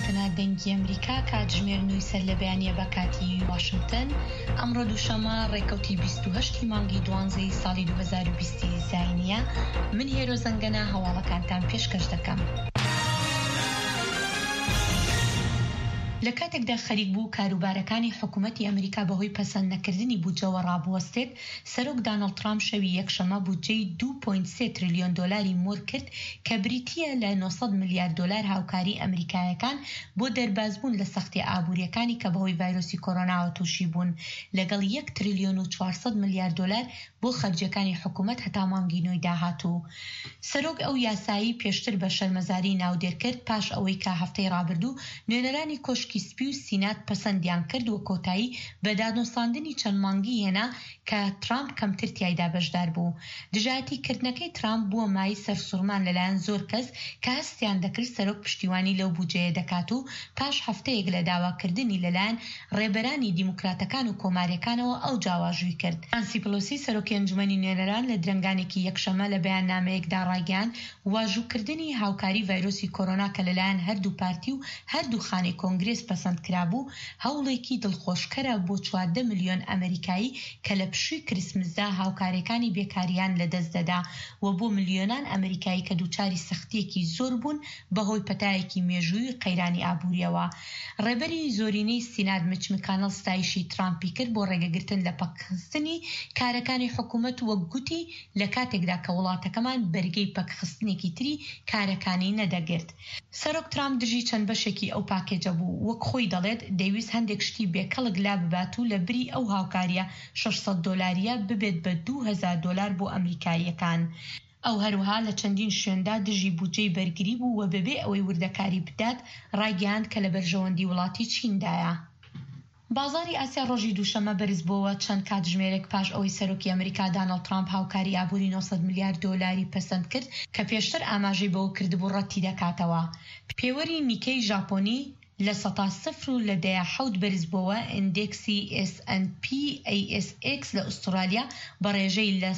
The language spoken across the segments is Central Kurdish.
هاتنە دەنگی ئەمریکا کاتژمێر 9 سەر لە بەیانیە بە کاتی واشنگتن ئەمڕۆ دووشەمە ڕێکەوتی 28 مانگی 12 ساڵی 2020 زاینیە. من هێرۆ زەنگەنە هەواڵەکانتان پێشکەش دەکەم. لە کاتێکدا خەریک بوو کاروبارەکانی حکوومەتی ئەمریکا بەهۆی پەسەند نەکردنی بودجەوە ڕابوەستێت، سەرۆک دانەڵد ترامپ شەوی یەکشەمە بودجەی 2.3 تریلیۆن دۆلاری مۆر کرد کە بریتیە لە 900 میلیارد دۆلار هاوکاری ئەمریکایەکان بۆ دەربازبوون لە سەختی ئابوووریەکانی کە بەهۆی ڤایرۆسی کۆرۆناوە تووشی بوون، لەگەڵ 1 تریلیۆن و 400 میلیارد دۆلار بۆ خەرجەکانی حکوومەت هەتا مانگی نۆی داهاتوو. سەرۆک ئەو یاسایی پێشتر بە شەرمەزاری ناودێر کرد پاش ئەوەی کە هەفتەی ڕابردوو نوێنەرانی کۆشکی سپی و سینات پەسەندیان کرد و کۆتایی بە دادنووساندنی چەند مانگی هێنا کە ترامپ کەمتر تیایدا بەشدار بوو. دژایەتیکردنەکەی ترامپ بووە مای سەرسوڕمان لەلایەن زۆر کەس کە هەستیان دەکرد سەرۆک پشتیوانی لەو بودجەیە دەکات و پاش هەفتەیەک لە داواکردنی لەلایەن ڕێبەرانی دیموکراتەکان و کۆماریەکانەوە ئەو جاواژووی کرد. نانسی پلۆسی سەرۆکی ئەنجومەنی نوێنەران لە درەنگانێکی یەکشەمە لە بەیاننامەیەکدا ڕایگەیاند واژووکردنی هاوکاری ڤایرۆسی کۆرۆنا کە لەلایەن هەردوو پارتی و هەردوو خانەی کۆنگرێس پەسەند کرابوو هەوڵێکی دڵخۆشکەرە بۆ 14 ملیۆن ئەمریکایی کە لە پشووی کریسمسدا هاوکاریەکانی بێکاریان لەدەست دەدا و بۆ ملیۆنان ئەمریکایی کە دووچاری سەختیەکی زۆر بوون بەهۆی پەتایەکی مێژووی قەیرانی ئابووریەوە. ڕێبەری زۆرینەی سینات میچ مکانەڵ ستایشی ترامپی کرد بۆ ڕێگەگرتن لە پەکخستنی کارەکانی حکوومەت وەک گوتی لە کاتێکدا کە وڵاتەکەمان بەرگەی پەکخستنێکی تری کارەکانی نەدەگرت. سەرۆک ترامپ دژی چەند بەشێکی ئەو پاکێجە بوو، وەک خۆی دەڵێت دەیویست هەندێک شتی بێکەڵک لا ببات و لە بری ئەو هاوکاریە 600 دۆلاریە ببێت بە 2000 دۆلار بۆ ئەمریکاییەکان. ئەو هەروها لە چەندین شوێندا دژی بودجەی بەرگری بوو و بەبێ ئەوەی وردەکاری بدات ڕایگەیاند کە لە بەرژەوەندی وڵاتی چیندایە. بازاری ئاسیا ڕۆژی دووشەمە بەرز بووە چەند کاتژمێرێک پاش ئەوەی سەرۆکی ئەمریکا دانەڵد ترامپ هاوکاری ئابووری 900 میلیارد دۆلاری پەسەند کرد کە پێشتر ئاماژەی بەوە کردبوو ڕەتی دەکاتەوە. پێوەری نیکەی ژاپۆنی لە 0 و لە 17 بەرز بووە. ئیندێکسی S&P ASX لە ئوسترالیا بە ڕێژەی لە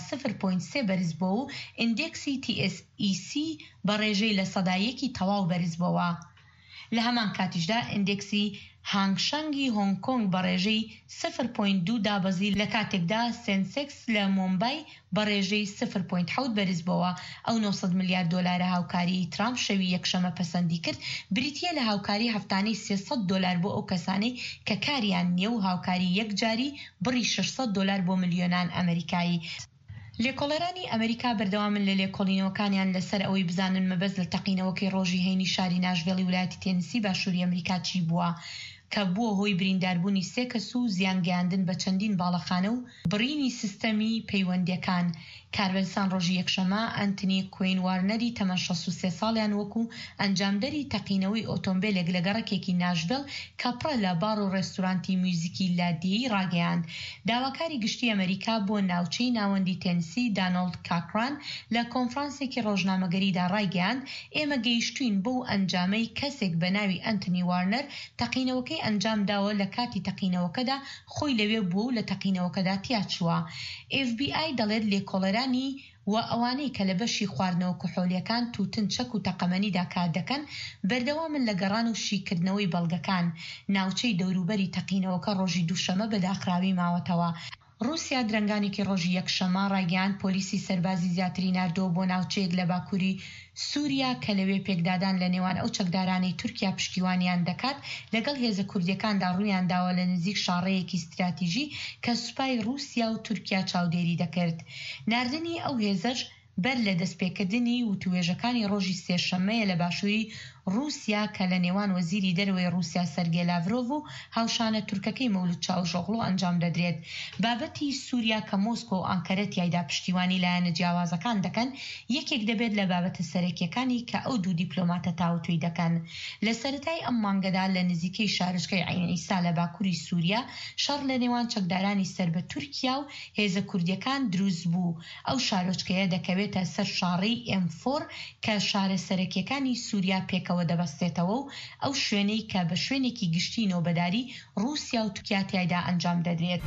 0.3 بەرز بووە و ئیندێکسی TSEC بە ڕێژەی لە 100 تەواو بەرز بووە. لە هەمان کاتیشدا ئیندێکسی هانگشەنگی هۆنگ کۆنگ بە ڕێژەی 0.2 دابەزی لە کاتێکدا سنسکس لە مومبای بە ڕێژەی 0.7 بەرز بووە. ئەو 900 میلیارد دۆلارە هاوکاری ترامپ شەوی یەکشەمە پەسەندی کرد بریتیە لە هاوکاری هەفتانەی 300 دۆلار بۆ ئەو کەسانەی کە کاریان نییە و هاوکاری یەکجاری بڕی 600 دۆلار بۆ ملیۆنان ئەمریکایی. لێکۆڵەرانی ئەمریکا بەردەوامن لە لێکۆڵینەوەکانیان لەسەر ئەوەی بزانن مەبەست لە تەقینەوەکەی ڕۆژی هەینی شاری ناشڤیلی ویلایەتی تێنسی باشووری ئەمریکا چی بووە کە بووە هۆی برینداربوونی 3 کەس و زیانگەیاندن بە چەندین باڵەخانە و بڕینی سیستەمی پەیوەندیەکان. کاربەرسان ڕۆژی یەکشەمە ئەنتنی کوین وارنەری تەمەن 63 ساڵیان وەکو ئەنجامدەری تەقینەوەی ئۆتۆمبیلێک لە گەڕەکێکی ناشڤیل کە پڕە لە بار و ڕێستورانتی میوزیکی لادیەی ڕاگەیاند. داواکاری گشتی ئەمریکا بۆ ناوچەی ناوەندی تێنسی دانەڵد کاکران لە کۆنفرانسێکی ڕۆژنامەگەریدا ڕاگەیاند ئێمە گەیشتوین بۆ ئەنجامەی کەسێک بە ناوی ئەنتنی وارنەر تەقینەوەکەی ئەنجام داوە لە کاتی تەقینەوەکەدا خۆی لەوێ بوو و لە تەقینەوەکەدا تیاچووە. FBI دەڵێت لێکۆڵەرانی و ئەوانەی کە لە بەشی خواردنەوە کحۆلیەکان تووتن چەک و تەقەمەنیدا کار دەکەن بەردەوامن لە گەڕان و شیکردنەوەی بەڵگەکان. ناوچەی دەوروبەری تەقینەوەکە ڕۆژی دووشەمە بەداخراوی ماوەتەوە. رووسیا درەنگانێکی ڕۆژی یەکشەمە ڕایگەیاند پۆلیسی سەربازی زیاتری ناردۆ بۆ ناوچەیەک لە باکووری سووریا کە لەوێ پێکدادان لە نێوان ئەو چەکدارانەی تورکیا پشتیوانیان دەکات لەگەڵ هێزە کوردیەکاندا ڕوویان داوە لە نزیک شاڕەیەکی استراتیژی کە سوپای رووسیا و تورکیا چاودێری دەکرد. ناردنی ئەو هێزەش بەر لە دەستپێکردنی وتوێژەکانی ڕۆژی سێشەممەیە لە باشووری رووسیا کە لە نێوان وەزیری دەرەوەی رووسیا سەرگێی لاڤرۆڤ و هاوشانە تورکەکەی مەولود چاوژۆغڵۆ ئەنجام دەدرێت. بابەتی سووریا کە مۆسکۆ و ئەنکەرە تیایدا پشتیوانی لایەنە جیاوازەکان دەکەن یەکێک دەبێت لە بابەتە سەرەکیەکانی کە ئەو دوو دیپلۆماتە تاوتوی دەکەن. لە سەرەتای ئەم مانگەدا لە نزیکەی شارچکەی عین ئیسا لە باکووری سووریا شەڕ لە نێوان چەکدارانی سەر بە تورکیا و هێزە کوردیەکان دروست بوو. ئەو شارۆچکەیە دەکەوێتە سەر شاڕەی M4 کە شارە سەرەکیەکانی سووریا پێکەوە دەبەستێتەوە و ئەو شوێنەی کە بە شوێنێکی گشتی نۆبەداری رووسیا و تورکیا تیایدا ئەنجام دەدرێت.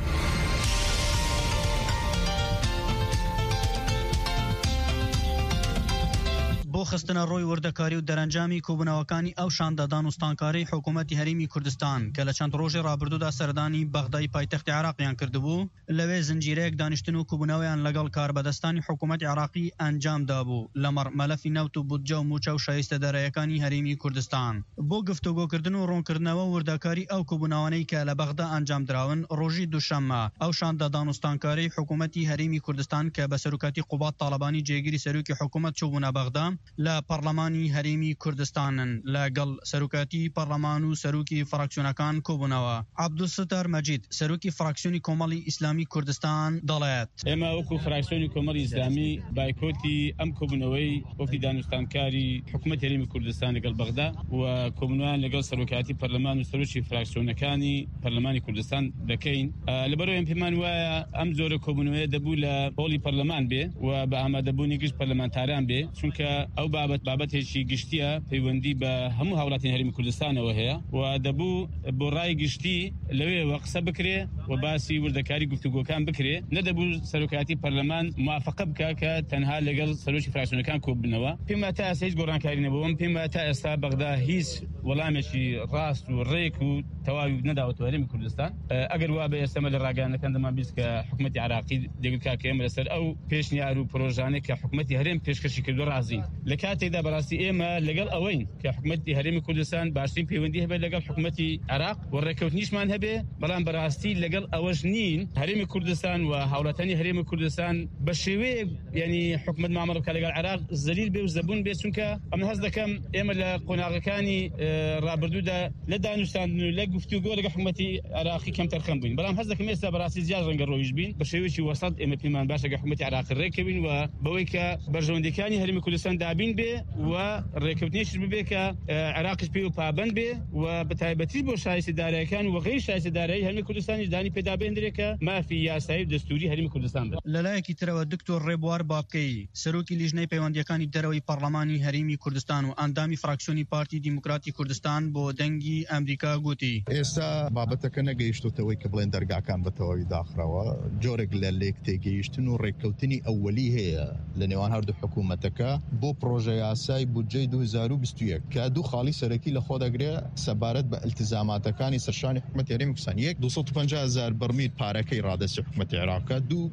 بۆ خستنە ڕۆی وردەکاری و دەرەنجامی کۆبوونەوەکانی ئەو شاندەدان و ستانکاری حکوومەتی هەرێمی کوردستان کە لە چەند ڕۆژی ڕابردوودا سەردانی بەغدای پایتەختی عراقیان کردبوو لەوێ زنجیرەیەک دانیشتن و کۆبوونەوەیان لەگەڵ کاربەدەستانی حکوومەتی عراقی ئەنجامدا بوو لەمەڕ مەلەفی نەوت و بودجە و موچە و شایستە دەرەیەکانی هەرێمی کوردستان بۆ گفتوگۆکردن و ڕوونکردنەوە وردەکاری ئەو کۆبوونەوانەی کە لە بەغدا ئەنجام دراون ڕۆژی دووشەممە ئەو شاندەدان و ستانکاری حکوومەتی هەرێمی کوردستان کە بە سەرۆکاتی قوبات تاڵەبانی جێگیری سەرۆکی حکوومەت چوبوونە بەغدا لە پەرلەمانی هەرێمی کوردستانن لەگەڵ سەرۆکاتی پەرلەمان و سەرۆکی فراکسیۆنەکان کۆبوونەوە عەبدولستار مەجید سەرۆکی فراکسیۆنی کۆمەڵی ئیسلامی کوردستان دەڵێت ئێمە وەکو فراکسیۆنی کۆمەڵی ئیسلامی بایکۆتی ئەم کۆبوونەوەی وەفتی دانوستانکاری حکوومەت هەرێمی کوردستان لەگەڵ بەغدا و کۆبوونەوەیان لەگەڵ سەرۆکاتی پەرلەمان و سەرۆکی فراکسیۆنەکانی پەرلەمانی کوردستان دەکەین لەبەرەوە ئەم پێمان وایە ئەم زۆرە کۆبوونەوەیە دەبوو لە هۆڵی پەرلەمان بێ و بە ئامادەبوونی گشت پەرلەمانتاران بێ چونکە ئەو بابەتێکی گشتیە پەیوەندی بە هەموو هاوڵاتیان هەرێمی کوردستانەوە هەیە و دەبوو بۆ ڕای گشتی لەوێوە قسە بکرێ و باسی وردەکاری گفتوگۆکان بکرێ نەدەبوو سەرۆکاتی پەرلەمان موافقە بکە کە تەنها لەگەڵ سەرۆکی فراکسیۆنەکان کۆبنەوە پێم تا ئێستا هیچ گۆڕانکاری نەبووم پێم تا ئێستا بەغدا هیچ وەڵامێکی ڕاست و ڕێک و تەواوی نەداوەتەوە هەرێمی کوردستان ئەگەر وا بە ئێستەمە لە ڕاگەیانەکان دەمان بیست کە حکوومەتی عراقی دەگوت کە ئێمە لەسەر ئەو پێشنیار و پرۆژانێک کە حکوومەتی هەرێم پێشکەشی کردو ڕازین لە کاتێکدا بەڕاستی ئێمە لەگەڵ ئەوەین کە حکوومەتی هەرێمی کوردستان باشترین پەیوەندی هەبێت لەگەڵ حکوومەتی عراق و ڕێکەوتنیشمان هەبێ بەڵام بەڕاستی لەگەڵ ئەوەش نین هەرێمی کوردستان و هاوڵاتیانی هەرێمی کوردستان بە شێوەیە ینی حکوومەت مامەڵە بکات لەگەڵ عراق زەلیل بێ و زەبون بێ چونکە ئەمە هەست دەکەم ئێمە لە قۆناغەکانی ڕابردوودا لە دانوستاندن و لە گفتوگۆ لەگەڵ حکوومەتی عراقی کەم تەرخەم بووین بەڵام هەست دەکەم ئێستا بەڕاستی زیاد ڕەنگە ڕۆیش بین بە شێوەیەکی وەسەط ئێمە پێمان باشە کە حکوومەتی عراقی ڕێکەوین و بەوەی کە بەرژەوەندەکانی هەرێمی کوردستان دابین بێ و ڕێکەوتنیش ببێ کە عراقش پێ و پابەند بێ و بەتایبەتی بۆ شایستەدارەکان و غەیر شایستەدارایی هەرێمی کوردستانی دانی پێدابێنرێ کە مافی یاسایی و دەستوری هەرێمی کوردستان بێت لەلایەکی ترەوە دکتۆر ڕێبوار بابکەی سەرۆکی لیژنەی پەیوەندیەکانی دەرەوەی پەرلەمانی هەرێمی کوردستان و ئەندامی فراکسیۆنی پارتی دیموکراتی کوردستان بۆ دەنگی ئەمریکا گوتی ئێستا بابەتەکە نەگەیشتوتەوەی کە بڵێن دەرگاکان بەتەواوی داخرەوە جۆرێک لە لێک تێگەیشتن و ڕێککەوتنی ئەوەلی هەیە لە نێوان هەردوو حکوومەتەکە بۆ پرۆژە یاسای بودجەی 2021 کە دوو خاڵی سەرەکی لە خۆ دەگرێت سەبارەت بە التزاماتەکانی سەرشانی حکوومەتی هەرێمی کوردستان 250,000 بەرمیل پارەکەی ڕادەستی حکوومەتی عێراقە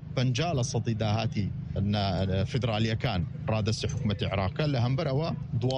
250% داهاتی فدرالیەکان ڕادەستی حکوومەتی عێراقە لە هەمبەرەوە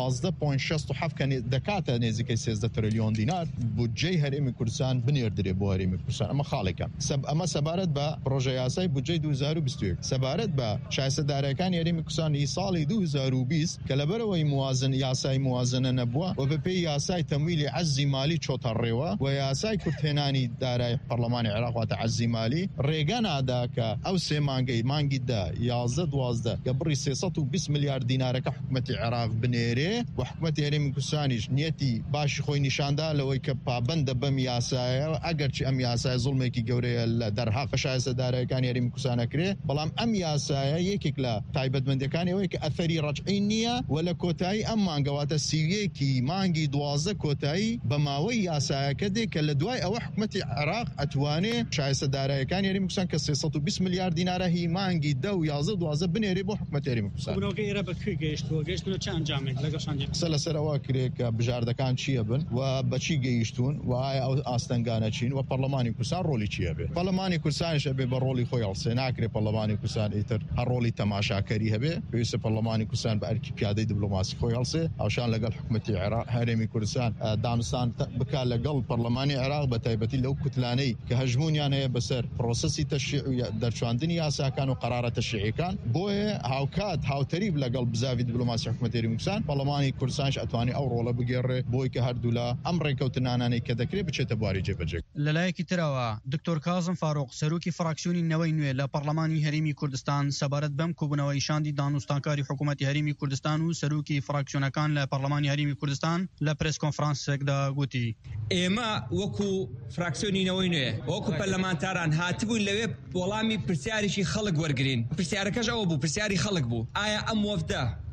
12.67 کە دەکاتە نێزیکەی 13 تریلیۆن دینار بودجەی هەرێمی کوردستان بنێردرێ بۆ هەرێمی کوردستان ئەمە خاڵێکە ئەمە سەبارەت بە پرۆژە یاسای بودجەی 2021 سەبارەت بە شایستەدارەکانی هەرێمی کوردستانی ساڵی 2020 کە لەبەرەوەی موازن یاسای موازنە نەبووە و بەپێی یاسای تەمویلی عەزی مالی چۆتە ڕێوە و یاسای کورتهێنانی دارای پەرلەمانی عێراق واتە عەزی مالی ڕێگە نادا کە ئەو سێ مانگی 11-12 کە بڕی 320 میلیارد دینارەکە حکوومەتی عێراق بنێرێ و حکوومەتی هەرێمی کوردستانیش نیەتی باشی خۆی نیشاندا لەوەی کە پابەندە بەم یاسایە ئەگەرچی ئەم یاسای زوڵمێکی گەورەیە لە دەرهاق شایستەدارەکانی هەرێمی کوردستان ئەکرێ بەڵام ئەم یاسایە یەکێک لە تایبەتمەندەکانی ئەوەی کە ئەثەری ڕەجعی نییە و لە کۆتایی ئەم مانگەواتە سیویەکی مانگی 12 کۆتایی بە ماوەی یاسایەکە دێ کە لە دوای ئەوە حکوومەتی عێراق ئەتوانێ شایستەدارەکانی هەرێمی کوردستان کە 320 میلیارد دینارە هی مانگی 10-12 بنێرێ بۆ حکوومەتی هەرێمی کوردستان ئێرە بەکوێ گەیشتووە چەند ئەنجامێک لەگەڵشان قسە لەسەرەوە کرێ کە بژاردەکان چییە بن و بەچی گەیشتون و ئایا ئەو ئاستەنگانە چین و پەرلەمانی کوردستان ڕۆلی چییە بێ پەرلەمانی کوردستانیش ئەبێ بە ڕۆلی خۆی هەڵسێ ناکرێ پەرلەمانی کوردستان ئیتر هەر ڕۆلی تەماشاکەری هەبێ پێویستە پەرلەمانی کوردستان بە ئەرکی پیادەی دیپلۆماسی خۆی هەڵسێ ئەوشان لەگەڵ حکوومەتی عێراق هەرێمی کوردستان دانوستان بکات لەگەڵ پەرلەمانی عێراق بە تایبەتی لەو کوتلانەی کە هەژمونیان هەیە بەسەر پرۆسەسی تەشریع و دەرچواندنی یاساکان و قەرارە تەشریعیەکان بۆیە هاوکات هاوتەریب لەگەڵ بزاوی دیپلۆماسی حکوومەتی هەرێمی کوردستان پەرلەمانی کوردستانش ئەتوانی ئەو ڕۆڵە بگێڕێ بۆی کە هەردوو لە ئەم ڕێکەوتنانانەی کە دەکرێت بچێتە بواری جێبەجێ لەلایەکی ترەوە دکتۆر کازم فاروق سەرۆکی فراکسیۆنی نەوەی نوێ لە پەرلەمانی هەرێمی کوردستان سەبارەت بەم کۆبوونەوەی شاندی دانوستانکاری حکوومەتی هەرێمی کوردستان و سەرۆکی فراکسیۆنەکان لە پەرلەمانی هەرێمی کوردستان لە پرس کۆنفرانسێکدا گوتی ئێمە وەکو فراکسیۆنی نەوەی نوێ وەکو پەرلەمانتاران هاتبوون لەوێ وەڵامی پرسیارێکی خەڵک وەرگرین پرسیارەکەش ئەوە بوو پرسیاری خەڵک بوو ئایا ئەم وەفدە کە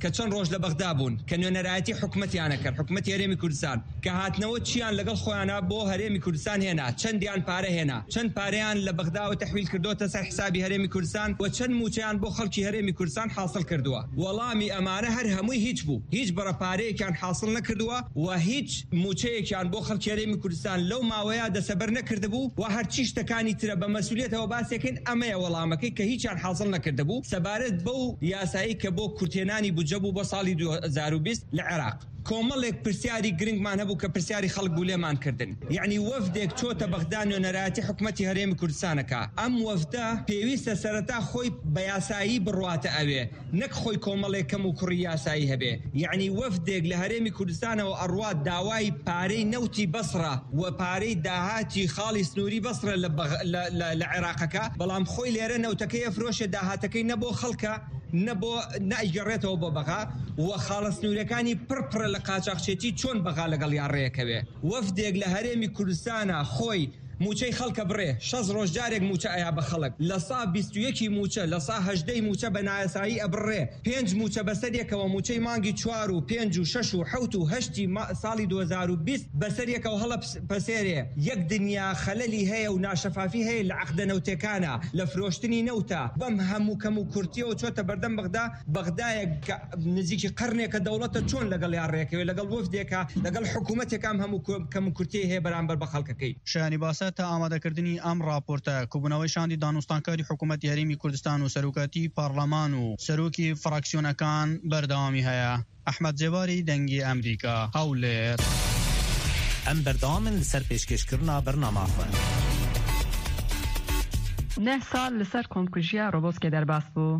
کە چەند ڕۆژ لە بەغدا بوون کە نوێنەرایەتی حکومەتیانە کرد حکومەتی هەرێمی کوردستان کە هاتنەوە چیان لەگەڵ خۆیانە بۆ هەرێمی کوردستان هێنا چەندیان پارە هێنا چەند پارەیان لە بەغداوە تەحویل کردوتە سەر حسابی هەرێمی کوردستان و چەند موچەیان بۆ خەڵکی هەرێمی کوردستان حاصل کردووە وەڵامی ئەمانە هەر هەمووی هیچ بوو هیچ بەرەپارەیەکیان حاصل نەکردووە و هیچ موچەیەکیان بۆ خەڵکی هەرێمی کوردستان لەو ماوەیە دەسەبەر نەکردبوو و هەرچی شتەکانی ترە بە مەسئولیتەوە باسێکن ئەمەیە وەڵامەکەی کە هیچیان حاصل نەکردبوو سەبارەت بەو یاسایی کە بۆ کورتێنانی بودجە بوو بۆ ساڵی 2020 لە عێراق کۆمەڵێک پرسیاری گرنگمان هەبوو کە پرسیاری خەڵک بوو لێمان کردن یعنی وەفدێک چۆتە بەغدا نوێنەرایەتی حکومەتی هەرێمی کوردستانەکە ئەم وەفدە پێویستە سەرەتا خۆی بە یاسایی بڕواتە ئەوێ نەک خۆی کۆمەڵێک کەم و کوڕی یاسایی هەبێ یعنی وەفدێک لە هەرێمی کوردستانەوە ئەڕوات داوای پارەی نەوتی بەسڕە و پارەی داهاتی خاڵی سنووری بەسڕە لە عێراقەکە بەڵام خۆی لێرە نەوتەکەی ئەفرۆشێ داهاتەکەی نەبۆ خەڵکە نەبۆ نائیگەڕێتەوە بۆ بەغا و خاڵە سنوورەکانی پڕ لە قاچاقچێتی چۆن بەغا لەگەڵ یان ڕێیەکەوێ وەفدێک لە هەرێمی کوردستانە خۆی موچەی خەڵکە بڕێ 6 ڕۆژ جارێک موچە ئەیا بە خەڵک لە سا 21 موچە لە سا 18 موچە بە نایاسایی ئەبڕێ 5 موچە بەسەرێکەوە موچەی مانگی 4 و 5 و 6 و 7 و 8 ساڵی 2020 بەسەرێکەوە هەڵە پەسێرێ یەک دنیا خەلەلی هەیە و ناشەفافی هەیە لە عەقدە نەوتەکانە لە فرۆشتنی نەوتە بەم هەموو کەم و کورتیەوە چۆتە بەردەم بەغدایەک نزیکی قەرنێکە دەوڵەتە چۆن لەگەڵ یان ڕێیەکەوێ لەگەڵ وەفدێکە لەگەڵ حکوومەتێکام هەموو کەم و کورتی هەیە بەرامبەر بە خەڵکەکەی شایانی باسە تا ئامادەکردنی ئەم راپۆرتە کوبوونەوەی شاندی دانوستانکاری حکوومەتی هەرێمی کوردستان و سەرۆکاتی پارلەمان و سەرۆکی فراکسیۆنەکان بەردەوامی هەیە ئەحمەد جێواری دەنگی ئەمریکا هەولێر ئەم بەردەوامن لەسەر پێشکەشکردنا بەرنامە خۆ 9 سال لەسەر کۆمکوژیە ڕۆبۆسکێ دەرباس بوو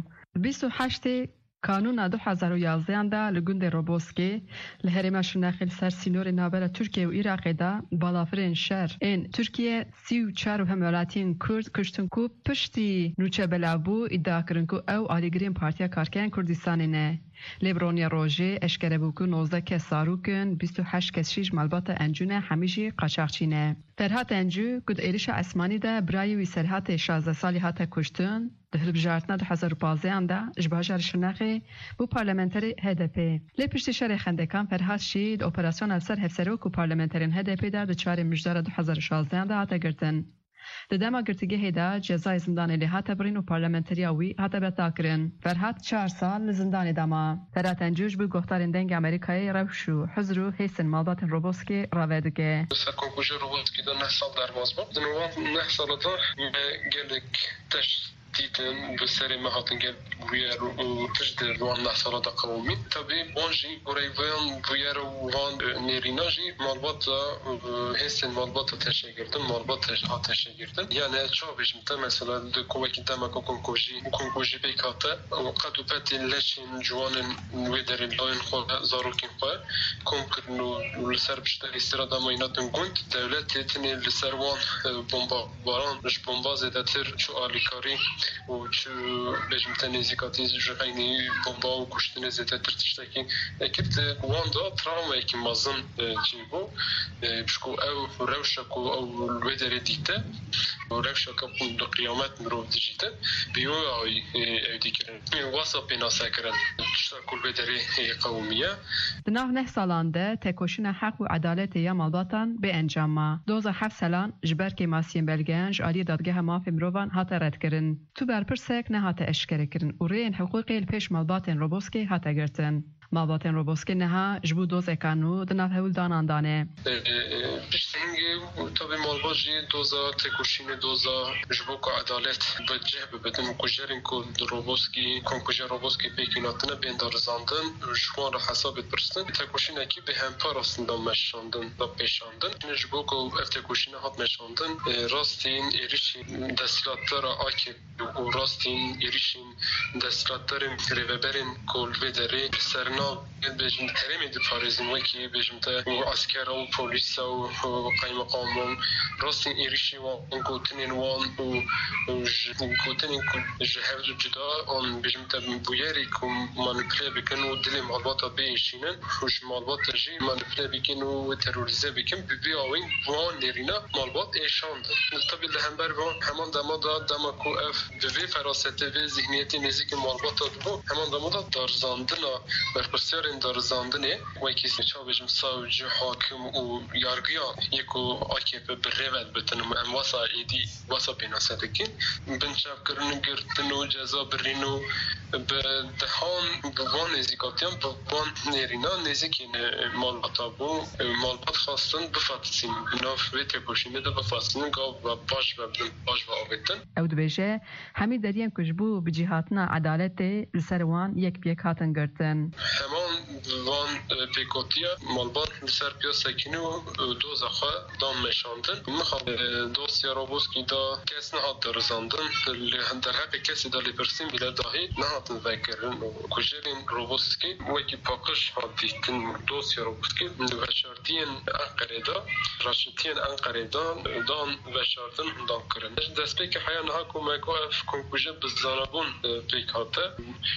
28 کانونا 2011 دا li gundê Roboskê li herêma Şirnexê li ser sînorê navbera Tirkiye û Iraqê da balafirên şer ên Tirkiye 34 û hemwelatiyên Kurd kuştin ku piştî nûçebelabû îdia kirin ku ew alîgirên Partiya Karkerên Kurdistanê ne. Lêbroniya rojê eşkere bû ku 19 kes zarûkin 28 kes şîj malbata encûne hemî jî qaçaxçî ne. Ferhat Encû ku di êrişa esmanî de birayê wî Serhatê 16 salî hate kuştin di hilbijartina 2015 da ji bajarê Şirnexê bû parlamenterê HDP. Lê piştî şerê xendekan Ferhat jî di operasyona ser hevserok û parlamenterên HDP da di çarê mijdara 2016 da hate girtin. Di dema girtîgehê da cezayê zindanê lê hate birîn û parlamenteriya wî hate betakirin. Ferhat 4 sal li zindanê dama. Ferhat Encû ji bo guhdarên dengê Amerîkayê rewş û hizr û hêsên malbatên Roboskê rave dike. Ser konkûjê Roboskê da 9 sal derbas bû. Di nû 9 sala da me gelek teş دیدن به سری مهاتن گل ویر و تجدر وان نحصل دا قومی تبی بانجی قریبان ویر وان نیریناجی مالبات هستن مالبات تشکردن مالبات تشکردن یعنی چه بیشتر تا مثلا دکوکی تما کنکوژی بیکاته و قدو پتی لشین جوان ویدر لاین خود زاروکین خود کم کردنو لسر بیشتر استرادا مایناتن گوند دولت تنی لسر وان بمب باران رش بمب زدتر چو آلیکاری و چه بجمت نزیکاتی جهانی بمب و کشتن زدتر تشتکی اکید وان دا تراومه که مازن جیبو بشکو او روشکو او الودر دیده و روشکو پول قیامت مرو دیجیده بیو آی دیگرن واسط بناسه کرن تشتکل بدری قومیه. دناو 9 سالان ده تکوشین حق و عدالت یا مالباتان به انجام ما. 2007 سالان جبر که ماسین بلگنج آلی دادگاه مافی مروان هاته رد کرن. تو برپرسک نه هاته اشکره کرن و رین حقوقی الپیش مالباتن روبوسکی هاته گرتن. مالباتن روبوسکی نه جبو دوز اکانو دناو هول دانان دانه. پشتینگی تابی مالباجی دوزا تکوشین دوزا جبو که عدالت بجه ببدن کجرین که روبوسکی کنکوژه روبوسکی پیکیناتنه بیندارزاندن شوان را حسابت برستن تکوشین اکی به هم پاراستن دا مشاندن دا پیشاندن جبو که اف تکوشین هات مشاندن راستین ایریشین دستلاتر آکی و راستین ایریشین دستلاتر ریوبرین کلوی داری سرنا ناو بيجم ترمي دي باريزن وكي بيجم تا عسكر او بوليس او قايم مقام راستين ايريشي وان كوتنين وان وكوتنين جهر جدا اون بيجم تا بويري كوم مانيبيلي بكنو دلي معلومات بيشينن وش معلومات جي مانيبيلي بكنو تيروريزي بكم بي اوين وان نيرينا معلومات ايشاند طبي لهمبر همان دماكو اف في فراسته في ذهنيتي نزيك معلومات دو همان دمادا دارزاندنا برپرسیارین دارزاندنه وکی سمچا بجم ساوجی حاکم و یارگیان یکو AKP برریول بتنم واسا ایدی واسا بیناسدکین بنچاف کرن گرتنو جزا برینو به دهان بوان نزیکاتیان بوان نیرینا نزیکین مالباتا بو مالبات خواستن بفاتسین ناف ویت کوشینه ده بفاتسین گاو و باش ببدن باش و آبیتن او دبیجه همی دریان کجبو بجیهاتنا عدالت لسروان یک بیک هاتن گرتن همان وان پیکوتیا مالبات لسر پیا سکینو دو زخوا دام مشاندن مخواب دوسیا روبوسکی دا کس نهاد درزاندن در حق کسی دا لیبرسین بیل داهی نهادن وکرن کجرین روبوسکی وکی پاکش هاد دیتن دوسیا روبوسکی وشارتین انقره دا راشتین انقره دا دان وشارتن دان کرن دست پیک حیان ها کمکو اف کنکوژه بزانبون پیک هاته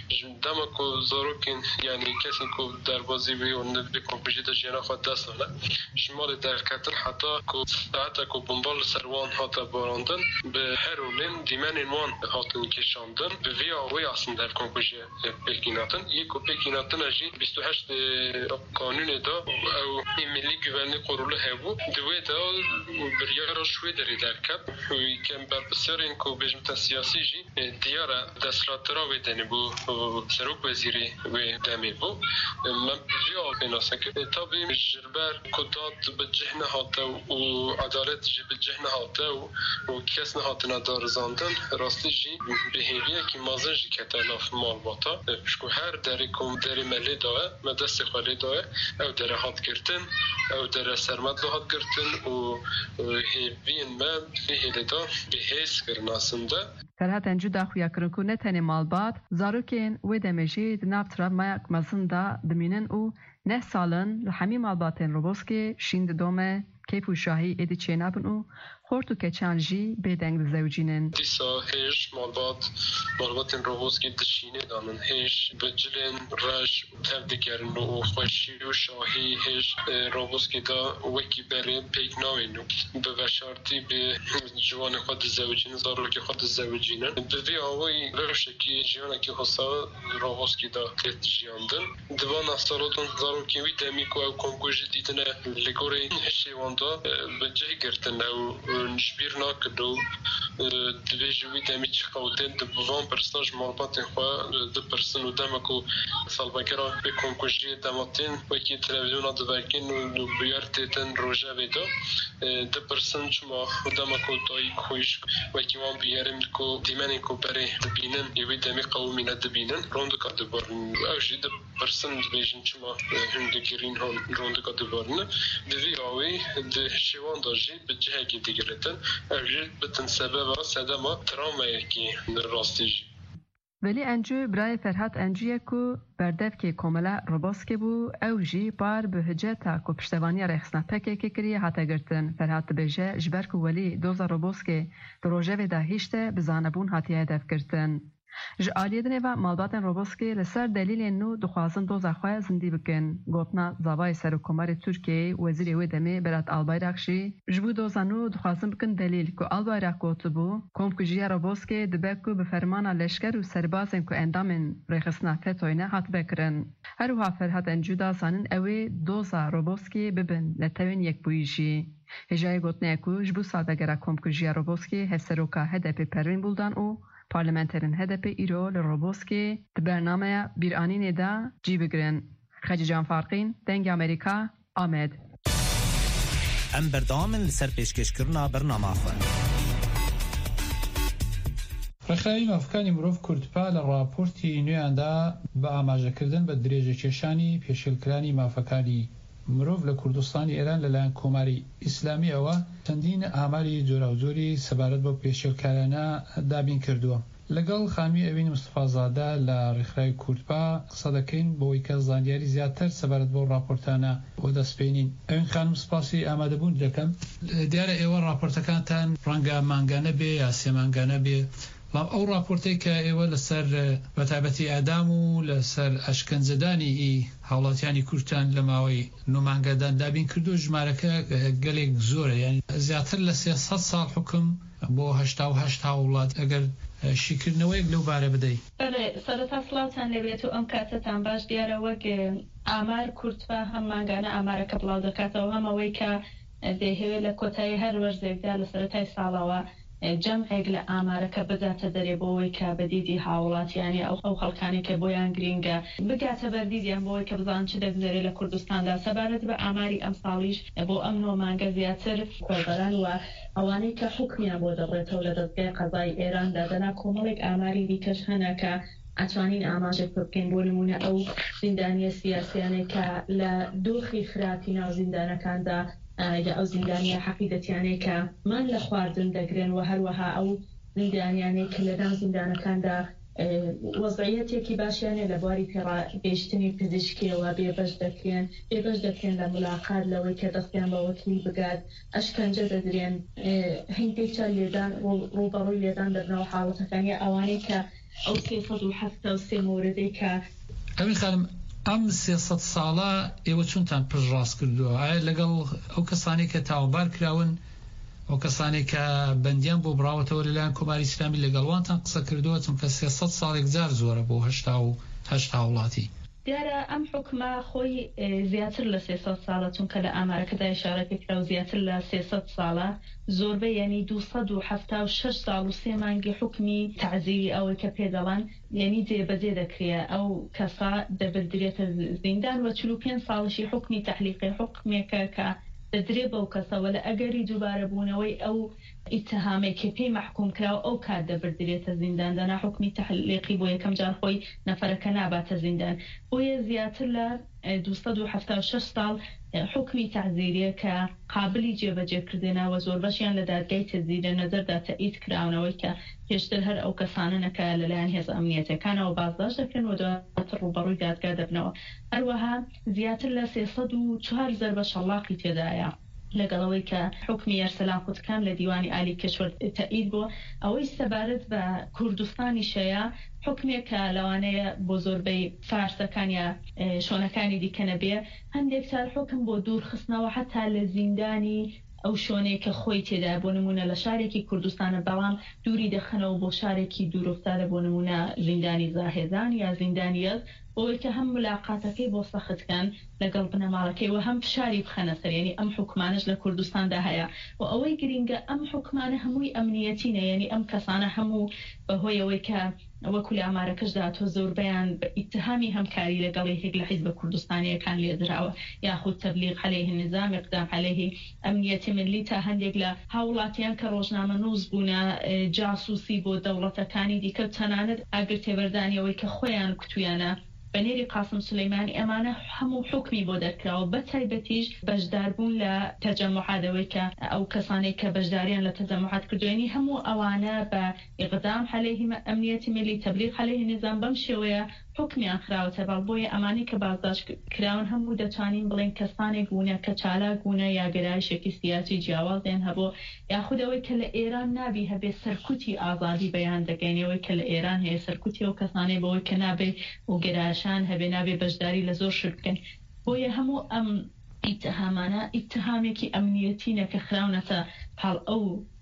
دمکو زاروکین یعنی کسی که در بازی بی و به کنکوژه دا جینا خود دست نه شمال درکتن حتی که ساعت که بمبال سروان هاته باراندن به هرولین دیمن وان هاتن کشاندن به وی آوی اصلا در کنکوژه پیکیناتن یکو پیکیناتن اجی 28 قانون دا او ملی گوانی قرول هبو دوی دا بریار شوی داری درکت که برپسر این که بجمتا سیاسی جی دیاره دستراترا ویدنی بو سروک وزیری و دمی بو من بجیال بیناسن که تابی جربر کدات بجهنه هاته و عدالت جی بجهنه هاته و کس نهاتنا دارزاندن راستی جی بهیویه که مازن جی کتلاف مال باتا بشکو هر داری کم داری ملی داره مدست خالی داره او داره هات گرتن او داره سرمت هات گرتن و هیوین ما بهیلی دا بهیس کرناسنده فرهاد انجو دا خویا کرنکو نتنی مالبات زاروکین و دمجی دنافترا مایک مزنده دمینن او نه سالن لحمی مالباتین روبوسکی شیند دومه کیف و شاهی ایدی چینابن او خورتو کچان جی بیدنگ زوجینن دیسا هیش مالبات روبوسکی دشینه دانن هیش بجلن رش تبدیگرن و خوشی و شاهی هیش روبوسکی دا وکی بری پیک ناوینو به وشارتی به جوان خود زوجین زاروکی خود زوجینن به وی آوی روشکی جوان که حسا روبوسکی دا تیت جیاندن دوان اصالاتون زاروکی وی دمیکو او کنکوژی دیدنه لگوری هشی واندا به جه گرتن او نشبیر ناکدو دویجوی دمی چی قوتین دبوان پرسناج مالباتین خواه دپرسن و دمکو سالباگرا به کنکوژی دماتین وکی تلویزیونا دوارکین و بیار تیتن روژه ویدا دپرسن چما دمکو دایی خویش وکی وان بیارم کو دیمنی کو بره دبینن یوی دمی قومینه دبینن روندکا دبارن اوشی دپرسن دویجن چما هندگیرین هان روندکا دبارن دوی آوی ده شیوان داجی به جهه که دیگرتن اوشی بتن سبب سدما ترامه کی راستیجی ولی انجو برای فرهاد انجویه کو بردف که کاملا روباسکی بو او جی بار به هجتا کو پشتوانی رخصنا پکه که کریه حتی گرتن فرهاد بجه جبر کو ولی دوزا روباسکی دروژه و داهیشته بزانبون حتی هدف گرتن ج آلیدنه و مالباتن روباسکی لسر دلیل نو دخوازن دوزا خواه زندی بکن گوتنا زاوای سرکومار ترکیه وزیر و دمه برات آلبایراکشی جبو دوزا نو دخوازن بکن دلیل که آلبایراک گوتو بو کم کجیه روباسکی دبکو به فرمانا لشکر و سربازن که اندامن ریخصنا فتوینه حت بکرن هروها فرهاد انجودا زانن اوی دوزا روباسکی ببن نتوین یک بویجی هجای گوتنه کو جبو سالبگره کم کجیه روباسکی هسروکا هدف پروین بولدان او پارلمانترین HDP ایرو لروبوسکی د برنامه بیرانین دا جی بگرن خجی جان فارقین دنگ امریکا آمد ام بردامن لسر پیشکش کرنا برنامه خواه ڕێکخراوی مافەکانی مرۆڤ کورتپا لە ڕاپۆرتی نوێیاندا بە ئاماژەکردن بە درێژەکێشانی پێشێلکرانی مافەکانی مرۆڤ لە کوردستانی ئێران لەلایەن کۆماری ئیسلامیەوە چەندین ئاماری جۆراوجۆری سەبارەت بە پێشێلکارانە دابین کردووە. لەگەڵ خامی ئەوین مستفازادە لە ڕێکخراوی کورتپا قسە دەکەین بۆی کە زانیاری زیاتر سەبارەت بۆ راپۆرتانە بۆ دەستپێنین. ئەوین خانم سپاسی ئامادەبوون دەکەم. دیارە ئێوە راپۆرتەکانتان ڕەنگە مانگانە بێ یا سێمانگانە بێ، ئەو راپۆرتەی کە ئێوە لەسەر بەتابەتی ئادام و لەسەر ئەشکەنجەدانی هاوڵاتیانی کورتان لە ماوەی نۆمانگەدان دابین کردو ژمارەکە گەلێک زۆرە، یعنی زیاتر لە 300 ساڵ حکم بۆ 88 وڵات. ئەگەر شیکردنەوەیەک لەو بارە بدەیت. سەرەتا سڵاوتان لەبێت و ئەم کاتتان باش دیارە وەک ئامار کورتپا هەم مانگانە ئامارەکە بڵاو دەکاتەوە، هەمەوەی کە دەیهەوێت لە کۆتایی هەر وەرزێکدا لە سەرەتای ساڵەوە جەمعێک لە ئامارەکە بداتە دەرێ بۆەوەی کە بەدیدی هاوڵاتیانی ئەو خەڵکانی کە بۆیان گرینگە بگاتە بەردیدیان بۆەوەی کە بزان چ دەگزێرێت لە کوردستاندا سەبارەت بە ئاماری ئەم ساڵیش بۆ ئەم نۆمانگە زیاتر کۆبەران و ئەوانەی کە حکمیان بۆ دەڕێتەوە لە دەستگای قەزای ئێراندا دەنا کۆمەڵێک ئاماری دیکەش هەنا کە ئەتوانین ئاماژێک بکەین بۆ نمونە ئەو زیندانیە سیاسیانەی کە لە دۆخی خراپی ناو زیندانەکاندا یا ئەو زیندانیە حەقیدەتیانەی کە مان لە خواردن دەگرن و هەروەها ئەو زیندانیانەی کە لەناو زیندانەکاندا وەزعیەتێکی باشیانێ لە بواری پێڕاگەیشتنی پزیشکیەوە بێبەش دەکرێن لە ملاقات لەوەی کە دەستیان بە وەکیل بگات، ئەشکەنجە دەدرێن، هەندێکە لێدان ڕوبەڕووی لێدان دەبنەوە حاڵەتەکانی ئەوانەی کە ئەو 373 موردەی کە ئەوی خانم ئەم 300 ساڵە ئێوە چونتان پژڕاست کردووە؟ ئایا لەگەڵ ئەو کەسانی کە تاوانبار کراون، ئەو کەسانی کە بەندیان بۆ براوەتەوە لەلایەن کۆماری ئیسلامی لەگەڵوانتان قسە کردووە؟ چونکە 300 ساڵێک جار زۆرە بۆ 88 وڵاتی. دیارە ئەم حکومە خۆی زیاتر لە 300 ساڵە، چونکە لە ئامارەکەدا ئیشارەتی کرا و زیاتر لە 300 ساڵە زۆربەی یعنی 276 ساڵ و 3 مانگی حکمی تعزیری ئەوەی کە پێدەڵان یعنی جێبەجێ دەکرێت ئەو کەسا دەبدرێتە زیندان و 45 ساڵشی حکمی تەحلیقی حکمێکە کە دەدرێ بەو کەسەوە لە ئەگەری دووبارە بوونەوەی ئەو ئیتهامێک کە پێی مەحکوم کراوە ئەو کات دەبردرێتە زیندان، دەنا حکمی تەحلیقی بۆ یەکەم جار خۆی نەفەرەکە ناباتە زیندان. بۆیە زیاتر لە 276 ساڵ حکمی تعزیریە کە قابلی جێبەجێکردنەوە زۆر بەشیان لە دادگای تەجدیدە نەزەردا تەئید کراونەوەی کە پێشتر هەر ئەو کەسانە نەکە لەلایەن هێز ئەمنیەتەکانەوە بازداشت دەکرێن و دواتر ڕوبەڕووی دادگا دەبنەوە. هەروەها زیاتر لە 304 زەربە شەڵاقی تێدایە لەگەڵەوەی کە حکمی یارسەلام قوتکان لە دیوانی عالی کشور تەئید بووە. ئەوەی سەبارەت بە کوردستانی شەیە حکمێک کە لەوانەیە بۆ زۆربەی فارسەکان یا شۆنەکانی دیکەنە بێ، هەندێک سال حکم بۆ دوورخستنەوە حتا لە زیندانی ئەو شۆنەیە کە خۆی تێدا، بۆ نمونە لە شارێکی کوردستانە بەڵام دووری دەخەنەوە بۆ شارێکی دوورفتادە، بۆ نمونە زیندانی زاهێزان یا زیندانی یەز، بۆی کە هەم ملاقاتەکەی بۆ سەختکان لەگەڵ بنەماڵەکەی و هەم فشاری بخەنە سەر. یعنی ئەم حکومانش لە کوردستاندا هەیە و ئەوەی گرینگە ئەم حکومانە هەمووی ئەمنیەتینە، یعنی ئەم کەسانە هەموو بەهۆی ئەوەی کە وەکو لە ئامارەکەشدا تۆ زۆربیان بە ئیتهامی هەمکاری لەگەڵ یەکێک لە حیزبە کوردستانیەکان لێدراوە، یاخود تەبلیغ عەلەیه النظام، اقدام عەلەیه ئەمنیەتی ملی، تا هەندێک لە هاوڵاتیان کە ڕۆژنامەنووس بوونە جاسووسی بۆ دەوڵەتەکانی دیکە، تەنانەت ئاگر تێبەردانیەوەی کە خۆیان کوتویانە بەنێری قاسم سولەیمانی، ئەمانە هەموو حکمی بۆ دەرکراوە، بە تایبەتیش بەشداربوون لە تەجەموعاتەوەی کە ئەو کەسانێک کە بەشداریان لە تەجەموعات کردوێنی هەموو ئەوانە بە ئیقدام عەلەیه ئەمنیەتی ملی، تەبلیغ عەلەیه النظام بەم شێوەیە حکمیان خراوەتە بەڵ. بۆیە ئەمانی کە بازداشت کراون هەموو دەتوانین بڵێن کەسانێک بوونە کە چالاک بوونە یا گەرایشێکی سیاسی جیاوازیان هەبوو، یاخودەوەی کە لە ئێران نابی هەبێ سەرکوتی ئازادی بەیان دەگەینەوەی کە لە ئێران هەیە سەرکوتی ئەو کەسانەی بەوەی کە نابێ و گەرایشان هەبێ نابێ بەشداری لە زۆر شت بکەن. بۆیە هەموو ئەم ئیتهامانە ئیتهامێکی ئەمنیەتینە کە خراونەتە پاڵ ئەو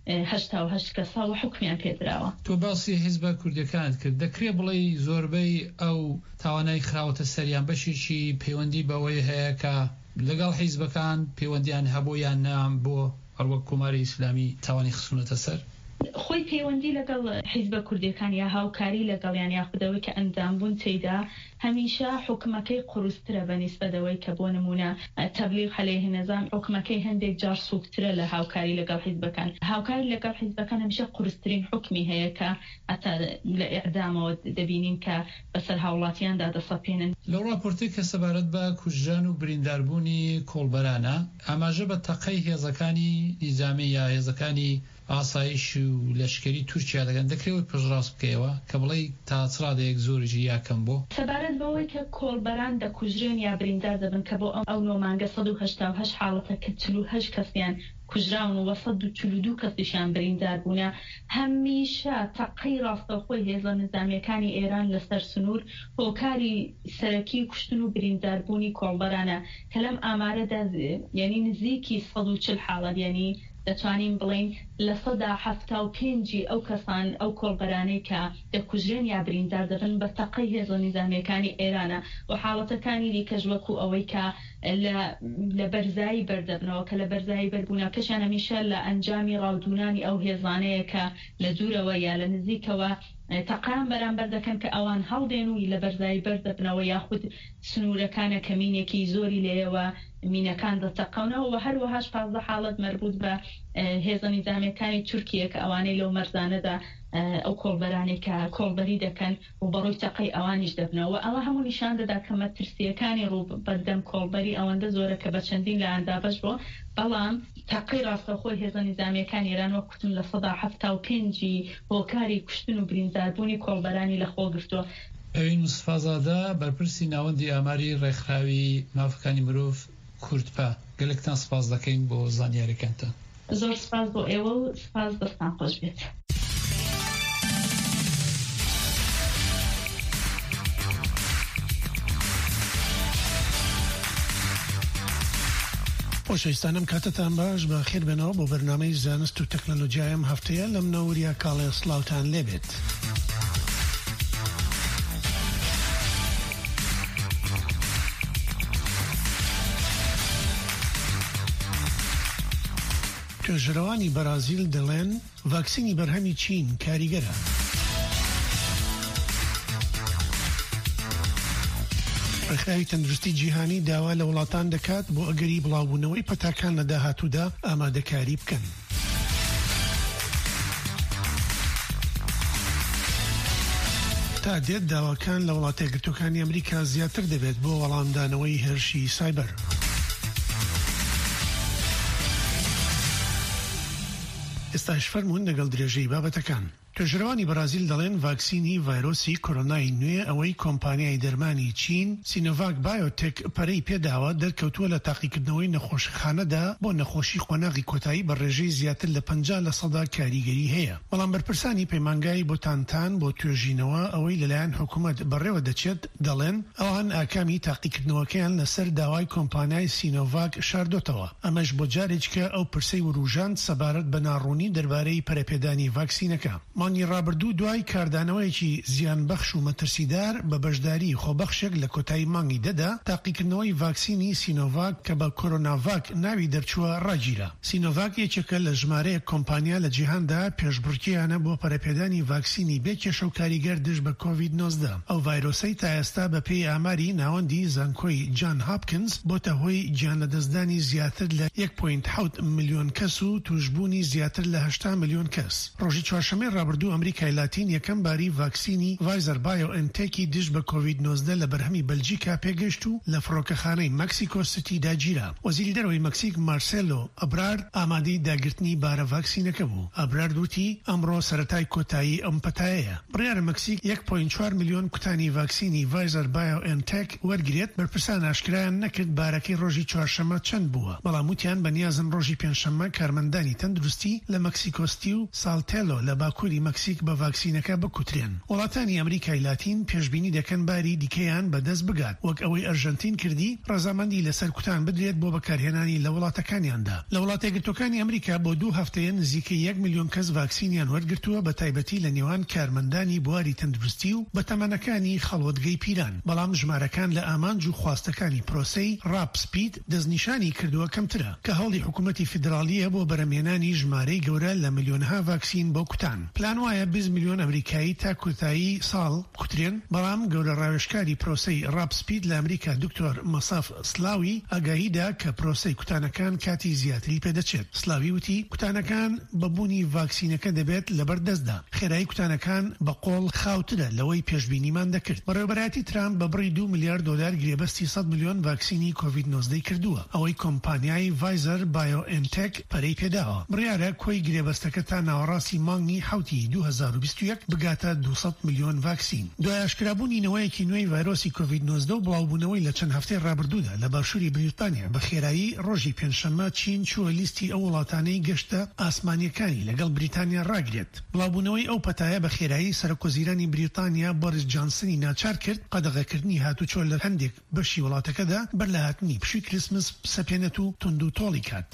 88 کەسا و حکمیان پێدراوە. تۆ باسی حیزبە کوردەکانت کرد، دەکرێت بڵێ زۆربەی ئەو تاوانای خراوەتە سەریان بەشێکی پەیوەندی بەوەی هەیە کە لەگەڵ حیزبەکان پەیوەندیان هەبوو یان نام بۆ هەروەک کۆماری ئیسلامی تاوانی خستوونەتە سەر؟ خۆی پەیوەندی لەگەڵ حیزبە کوردەکان یا هاوکاری لەگەڵیان یاخودەوەی کە ئەندامبوون تێیدا هەمیشە حکومەکەی قورسترە بە نیسبەتەوەی کە بۆ نمونە تەبلیغ عەلەیه النظام حکومەکەی هەندێک جار سووکترە لە هاوکاری لەگەڵ حیزبەکان. هاوکاری لەگەڵ حیزبەکان هەمیشە قورسترین حکمی هەیە کە ئەتا لە ئیعدامەوە دەبینین کە بەسەر هاوڵاتیاندا دەسەپێنن. لەو راپۆرتەی کە سەبارەت بە کوژان و برینداربوونی کۆڵبەرانە ئاماژە بە تەقەی هێزەکانی نیزامی یا هێزەکانی ئاسایش و لەشکری تورکیا دەگەن دەکرێت پشتڕاست بکەیەوە کە بڵێ تا چڕادەیەک زۆریژی یاکەم بۆ سەبارەت بەوەی کە کۆڵبەران دەکوژرێن یا بریندار دەبن کە بۆ ئەو نۆمانگە 188 حاڵەتە کە 48 کەسیان کوژراون و 142 کەسیشان بریندار بوونە هەمیشە تەقەی ڕاستەوخۆی هێزە نظامیەکانی ئێران لەسەر سنوور هۆکاری سەرەکی کوشتن و برینداربوونی کۆڵبەرانە کە لەم ئامارەدا یعنی نزیکی 140 حاڵەت یعنی دەتوانین بڵین لە 175 ئەو کەسان ئەو کۆڵبەرانەی کە دەکوژرێن یا بریندار دەبن بە تەقەی هێزە نظامیەکانی ئێرانە و حاڵەتەکانی دیکەش وەکو ئەوەی کە لە بەرزایی بەردەبنەوە کە لە بەرزایی بەربوونەکەشیان هەمیشە لە ئەنجامی ڕاودونانی ئەو هێزانەیە کە لە دوورەوە یا لە نزیکەوە تەقیان بەرامبەر دەکەن کە ئەوان هەڵدێن و لە بەرزایی بەردەبنەوە یاخود سنوورەکانە کە مینێکی زۆری لێەوە مینەکان دەتەقەونەوە و هەروەهاش 15 حاڵەت مربوط بە هێزە نظامیەکانی تورکیە کە ئەوانەی لەو مەرزانەدا ئەو کۆڵبەرانێک کە کۆڵبەری دەکەن و بەڕۆی تەقەی ئەوانیش دەبنەوە ئەوە هەموو نیشان دەدا کە مەترسیەکانی ڕوو بەردەم کۆڵبەری ئەوەندە زۆرە کە بە چەندین لە ئەندابەش بۆ بەڵام تەقەی ڕاستەوخۆی هێزە نظامیەکانی ئێران وەک کوتم لە 175 هۆکاری کوشتن و برینداربوونی کۆڵبەرانی لەخۆ گرتووە. ئەوین مستفازادە بەرپرسی ناوەندی ئاماری ڕێکخراوی مافەکانی مرۆڤ کورتپا گەلێکتان سپاس دەکەین بۆ زانیاریەکانتان. زۆر سپاس بۆ ئێوە و سپاس دەستان خۆش بێت. خۆشەویستانم کاتتان باش بە خێر بێنەوە بۆ بەرنامەی زانست و تەکنۆلۆجیایم هەفتەیە لەم نەوریە کاڵێ سڵاوتان لێبێت. توێژەرەوانی بەرازیل دەڵێن ڤاکسینی بەرهەمی چین کاریگەرە. ڕێکخراوی تەندروستی جیهانی داوا لە وڵاتان دەکات بۆ ئەگەری بڵاوبوونەوەی پەتاکان لە داهاتوودا ئامادەکاری بکەن. تا دێت داواکان لە وڵاتە یەکگرتووەکانی ئەمریکا زیاتر دەبێت بۆ وەڵامدانەوەی هێرشی سایبەر. ئێستاش فەرموون لەگەڵ درێژەی بابەتەکان. توێژەرەوانی بەرازیل دەڵێن ڤاکسینی ڤایرۆسی کۆرۆنای نوێ ئەوەی کۆمپانیای دەرمانی چین سینۆڤاک بایۆتێک پەرەی پێداوە دەرکەوتووە لە تاقیکردنەوەی نەخۆشخانەدا بۆ نەخۆشی خۆناغی کۆتایی بە ڕێژەی زیاتر لە 50% کاریگەری هەیە. بەڵام بەرپرسانی پەیمانگای بۆتانتان بۆ توێژینەوە ئەوەی لەلایەن حکوومەت بەڕێوە دەچێت دەڵێن ئەوان ئاکامی تاقیکردنەوەکەیان لەسەر داوای کۆمپانیای سینۆڤاک شاردۆتەوە. ئەمەش بۆ جارێککە ئەو پرسەی وروژاند سەبارەت بە ناڕوونی دەربارەی پەرەپێدانی ڤاکسینەکە. مانی ڕابردوو دوای کاردانەوەیەکی زیان بەخش و مەترسیدار بە بەشداری خۆبەخشێک لە کۆتایی مانگی دەدا تاقیکردنەوەی ڤاکسینی سینۆڤاک کە بە کۆرۆناڤاک ناوی دەرچووە ڕاگیرە. سینۆڤاک یەکێکە لە ژمارەیە کۆمپانیا لە جیهاندا پێشبڕکیانە بۆ پەرەپێدانی ڤاکسینی بێکێشە و کاریگەر دژ بە کۆڤید-19. ئەو ڤایرۆسەی تا ئێستا بە پێی ئاماری ناوەندی زانکۆی جان هاپکنز بۆتە هۆی گیان لەدەستدانی زیاتر لە 1.7 ملیۆن کەس و توشبوونی زیاتر لە 80 ملیۆن کەس. ڕۆژی چوارشەمەی ڕابردوو ئەمریکای لاتین یەکەم باری ڤاکسینی ڤایزەر بایۆئنتێکی دژ بە کۆڤید-19 لە بەرهەمی بەلجیکا پێگەشت و لە فڕۆکەخانەی مەکسیکۆ سیتی داگیرا. وەزیری دەرەوەی مەکسیک مارسێلۆ ئەبرارد ئامادەی داگرتنی بارە ڤاکسینەکە بوو. ئەبرارد وتی ئەمڕۆ سەرەتای کۆتایی ئەم پەتایەیە. بڕیارە مەکسیک 1.4 ملیۆن کوتانی ڤاکسینی ڤایزەر بایۆئنتێک وەرگرێت. بەرپرسان ئاشکرایان نەکرد بارەکەی ڕۆژی چوارشەمە چەند بووە، بەڵام وتیان بەنیازن ڕۆژی پێنجشەممە کارمەندانی تەندروستی لە مەکسیکۆستی و سالتێلۆ لە باکووری مەکسیک بە ڤاکسینەکە بکوترێن. وڵاتانی ئەمریکای لاتین پێشبینی دەکەن باری دیکەیان بەدەست بگات، وەک ئەوەی ئەرژەنتین کردی ڕەزامەندی لەسەر کوتان بدرێت بۆ بەکارهێنانی لە وڵاتەکانیاندا. لە وڵاتە یەکگرتووەکانی ئەمریکا بۆ 2 هەفتەیە نزیکەی 1 ملیۆن کەس ڤاکسینیان وەرگرتووە، بە تایبەتی لە نێوان کارمەندانی بواری تەندروستی و بەتەمەنەکانی خەڵوەتگەی پیران. بەڵام ژمارەکان لە ئامانج و خواستەکانی پرۆسەی ڕاپسپید دەستنیشانی کردووە کەمترە، کە هەوڵی حکوومەتی فیدرالیە بۆ بەرەمێنانی ژمارەی گەورە لە ملیۆنها ڤاکسین بۆ کوتان. پلان پێمان وایە 20 میلیۆن ئەمریکایی تا کۆتایی ساڵ کوترێن، بەڵام گەورە ڕاوێژکاری پرۆسەی ڕاپسپید لە ئەمریکا دکتۆر مەساف سلاوی ئاگاهیدا کە پرۆسەی کوتانەکان کاتی زیاتری پێدەچێت. سلاوی وتی کوتانەکان بەبوونی ڤاکسینەکە دەبێت لەبەردەستدا. خێرایی کوتانەکان بە قۆڵ خاوترە لەوەی پێشبینیمان دەکرد. بەڕێوەبەرایەتی ترامپ بە بڕی 2 میلیارد دلار گرێبەستی 100 میلیۆن ڤاکسینی کۆڤید-19 کردووە، ئەوەی کۆمپانیای ڤایزەر بایۆئنتێک پەرەی پێداوە. بڕیارە کۆی گرێبەستەکە تا ناوەڕاستی مانگی حوتی 2021 بگاتە 200 میلیۆن ڤاکسین. دوای ئاشکرابوونی نەوەیەکی نوێی ڤایرۆسی کۆڤید-19 و بڵاوبوونەوەی لە چەند هەفتەی ڕابردوودا لە باشووری بریتانیا بە خێرایی ڕۆژی پێنجشەممە چین چووە لیستی ئەو وڵاتانەی گەشتە ئاسمانیەکانی لەگەڵ بریتانیا ڕاگرێت. بڵاوبوونەوەی ئەو پەتایە بە خێرایی سەرۆکۆزیرانی بریتانیا بۆریس جانسنی ناچار کرد قەدەغەکردنی هاتوچۆ لە هەندێک بەشی وڵاتەکەدا بەر لە هاتنی پشووی کریسمس سەپێنێت و تونند و تۆڵی کات.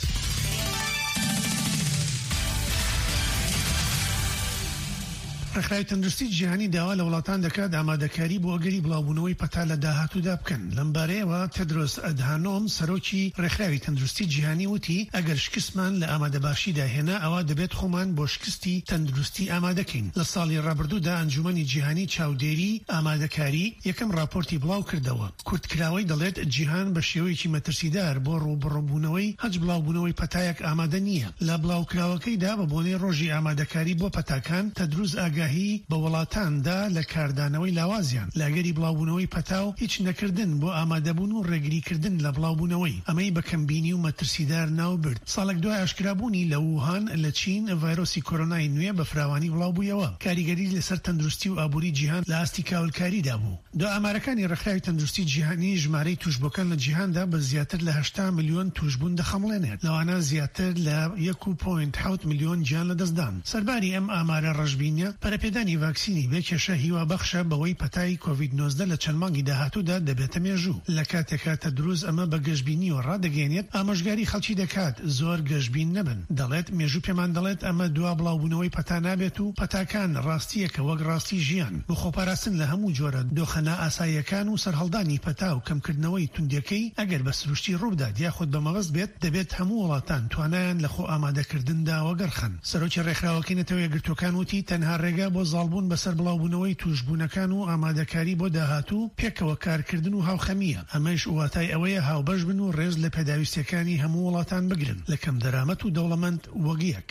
ڕێکخراوی تەندروستی جیهانی داوا لە وڵاتان دەکات ئامادەکاری بۆ ئەگەری بڵاوبوونەوەی پەتا لە داهاتوودا بکەن. لەم بارەیەوە تێدرۆس ئەدهانۆم سەرۆکی ڕێکخراوی تەندروستی جیهانی وتی ئەگەر شکستمان لە ئامادەباشیدا هێنا ئەوە دەبێت خۆمان بۆ شکستی تەندروستی ئامادەکەین. لە ساڵی ڕابردوودا ئەنجومەنی جیهانی چاودێری ئامادەکاری یەکەم راپۆرتی بڵاو کردەوە. کورتکراوەی دەڵێت جیهان بە شێوەیەکی مەترسیدار بۆ ڕووبڕووبوونەوەی هەج بڵاوبوونەوەی پەتایەک ئامادە نییە. لە بڵاوکراوەکەیدا بە بۆنەی ڕۆژی ئامادەکاری بۆ پەتاکان تەدروس ئاگاهی بە وڵاتاندا لە کاردانەوەی لاوازیان لاگەری بڵاوبوونەوەی پەتاو هیچ نەکردن بۆ ئامادەبوون و ڕێگریکردن لە بڵاوبوونەوەی ئەمەی بە کەمبینی و مەترسیدار ناوبرد. ساڵێک دوای ئاشکرابوونی لە ووهان لە چین ڤایرۆسی کۆرۆنای نوێ بە فراوانی بڵاوبوویەوە. کاریگەری لەسەر تەندروستی و ئابووری جیهان لە ئاستی کاولکاریدا بوو. دو ئامارەکانی ڕێکخراوی تەندروستی جیهانی ژمارەی توشبووەکان لە جیهاندا بە زیاتر لە 80 میلیۆن توشبوون دەخەمڵێنێت، لەوانە زیاتر لە 1.7 میلیۆن گیان لەدەستدان. سەرباری ئەم ئامارە ڕەشبینە پەرەپێدانی ڤاکسینی بێکێشە هیوا بەخشە بەوەی پەتای کۆڤید-19 لە چەند مانگی داهاتوودا دەبێتە مێژوو. لە کاتێکا تەدروس ئەمە بە گەشتبینی و ڕادەگەێنێت ئامۆژگاری خەڵکی دەکات زۆر گەشتبین نەبن. دەڵێت مێژوو پێمان دەڵێت ئەمە دوا بڵاوبوونەوەی پەتا نابێت و پەتاکان ڕاستیەکە وەک ڕاستی ژیان بۆ خۆپاراستن لە هەموو جۆرە دۆخەنە ئاساییەکان و سەرهەڵدانی پەتا و کەمکردنەوەی توندەکەی ئەگەر بە سروشتی ڕوودات یاخود بە مەبەست بێت دەبێت هەموو وڵاتان توانایان لە خۆ ئامادەکردندا وەگەڕخن. سەرۆکی ڕێکخراوەکەی نەتەوە یەکگرتوەکان وتی تەنها ڕێگا بۆ زاڵبوون بەسەر بڵاوبوونەوەی توشبوونەکان و ئامادەکاری بۆ داهاتوو پێکەوە کارکردن و هاوخەمیە. ئەمەش واتای ئەوەیە هاوبەش بن و ڕێز لە پێداویستەکانی هەموو وڵاتان بگرن لە کەم دەرامەت و دەوڵەمەند وەک یەک.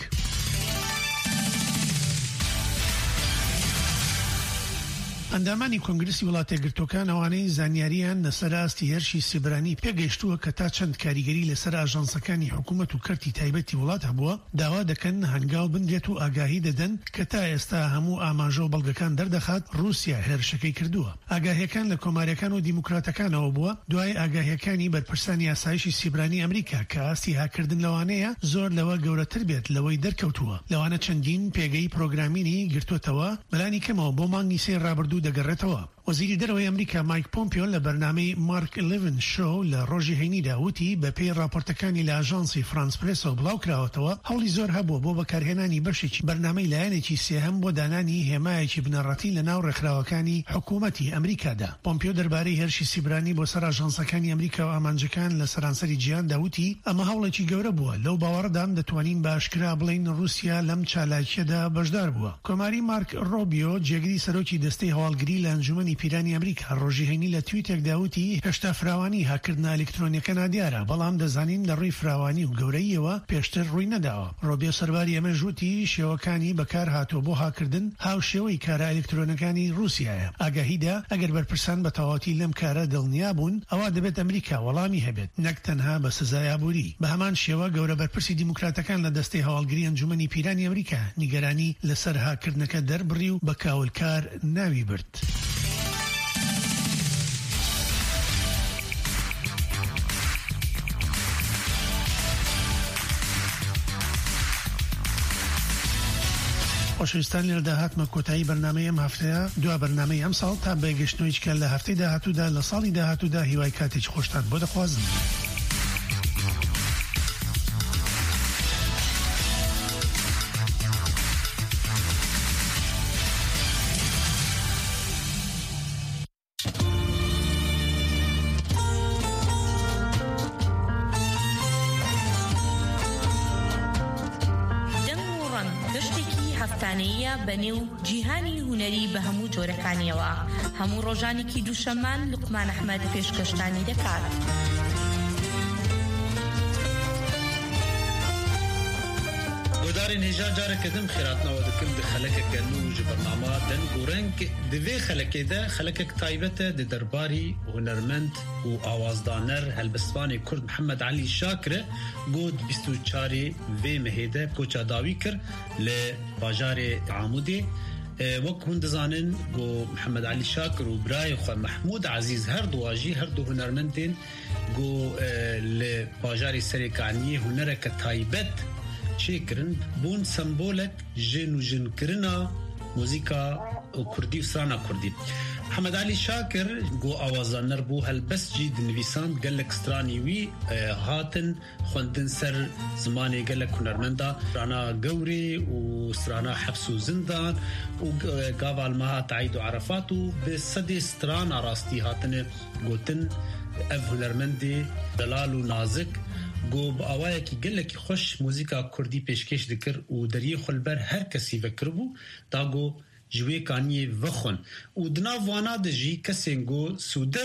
ئەندامانی کۆنگرسی وڵاتە گرتوەکان ئەوانەی زانیاریان لەسەر ئاستی هێرشی سیبرانی پێگەیشتووە کە تا چەند کاریگەری لەسەر ئاژانسەکانی حکوومەت و کەرتی تایبەتی وڵات هەبووە داوا دەکەن هەنگاو بندرێت و ئاگاهی دەدەن کە تا ئێستا هەموو ئاماژە و بەڵگەکان دەردەخات رووسیا هێرشەکەی کردووە. ئاگاهیەکان لە کۆماریەکان و دیموکراتەکانەوە بووە دوای ئاگاهیەکانی بەرپرسانی یاسایشی سیبرانی ئەمریکا کە ئاستی هاکردن لەوانەیە زۆر لەوە گەورەتر بێت لەوەی دەرکەوتووە. لەوانە چەندین پێگەی پرۆگرامینی گرتوتەوە بەلانی کەمەوە بۆ مانگی سێ ڕابردوو دەگەڕێتەوە. وەزیری دەرەوەی ئەمریکا مایک پۆمپیۆ لە بەرنامەی مارک لیڤن شۆ لە ڕۆژی هەینیدا وتی بە پێی راپۆرتەکانی لە ئاژانسی فرانس پرێسەوە بڵاوکراوەتەوە هەوڵی زۆر هەبووە بۆ بەکارهێنانی بەشێکی بەرنامەی لایەنێکی سێهەم بۆ دانانی هێمایەکی بنەڕەتی لە ناو ڕێکخراوەکانی حکوومەتی ئەمریکادا. پۆمپیۆ دەربارەی هێرشی سیبرانی بۆ سەر ئاژانسەکانی ئەمریکا و ئامانجەکان لە سەرانسەری جیهاندا وتی ئەمە هەوڵێکی گەورە بووە لەو باوەڕدان دەتوانین باشکرا بڵین رووسیا لەم چالاکیەدا بەشدار بووە. کۆماری مارک ڕۆبیۆ جێگری سەرۆکی دەستەی هەواڵگری لە ئەنجومەنی پیرانی ئەمریکا ڕۆژی هەینی لە تویتێکدا وتی هێشتا فراوانی هاکردنە ئەلکترۆنیەکە نادیارە بەڵام دەزانین لە ڕووی فراوانی و گەورەیەوە پێشتر ڕووی نەداوە. ڕۆبیۆ سەرباری ئەمە ژووتی شێوەکانی بەکار هاتووە بۆ هاکردن هاو شێوەی کارە ئەلکترۆنەکانی رووسیایە. ئاگاهیدا ئەگەر بەرپرسان بە تەواوەتی لەم کارە دڵنیا بوون ئەوە دەبێت ئەمریکا وەڵامی هەبێت نەک تەنها بە سزای ئابووری. بە هەمان شێوە گەورە بەرپرسی دیموکراتەکان لە دەستەی هەواڵگری ئەنجومەنی پیرانی ئەمریکا نیگەرانی لەسەر هاکردنەکە دەربڕی و بە کاولکار ناوی برد. خۆشەویستان لێرە داهاتمە کۆتایی بەرنامەی ئەم هەفتەیە دوا بەرنامەی ئەم ساڵ تا بەگەشتنەوەی کە لە هەفتەی داهاتوودا لە ساڵی داهاتوودا هیوای کاتێکی خۆشتان بۆ دەخوازم. ئەوەتانەیە بەنێو جیهانی هونەری بە هەموو جۆرەکانیەوە هەموو ڕۆژانێکی دووشەمان لوقمان ئەحمەد پێشکەشتانی دەکات. گۆدارên hêja carekedin xêratnawe dikin di xelekeke nû ji bername den goreng di vê xelekê de xelekek taybet e di derbarî hunermend û awazdaner helbestvanê Kurd Mihemed Elî Şakir e got 24 vê mehê de koça dawî kir li bajarê Amûdê. Wek hûn dizanin got Mihemed Elî Şakir û birayê xwe Mehmûd Ezîz her duwa jî her du hunermendên got li bajarê Serê Kaniyê hunereke taybet çêkirin bûn sembolek ji nûjinkirina muzîka Kurdî û strana Kurdî. Mihemed Elî Şakir got awazdaner bû helbest jî dinivîsand gelek stranî wî hatin xwendin ser zimanê gelek hunermenda strana Gewrê û strana Hebs û Zindan û gava Almeha Teîd û Erefat û bi sedê strana rastî hatine gotin ev hunermendê delal û nazik got bi awayekî gelekî xweş muzîka Kurdî pêşkêş dikir û deriyê xwe li ber her kesî vekiribû da got ji wê kaniyê vexwin û di nav wana de jî kesên got sûde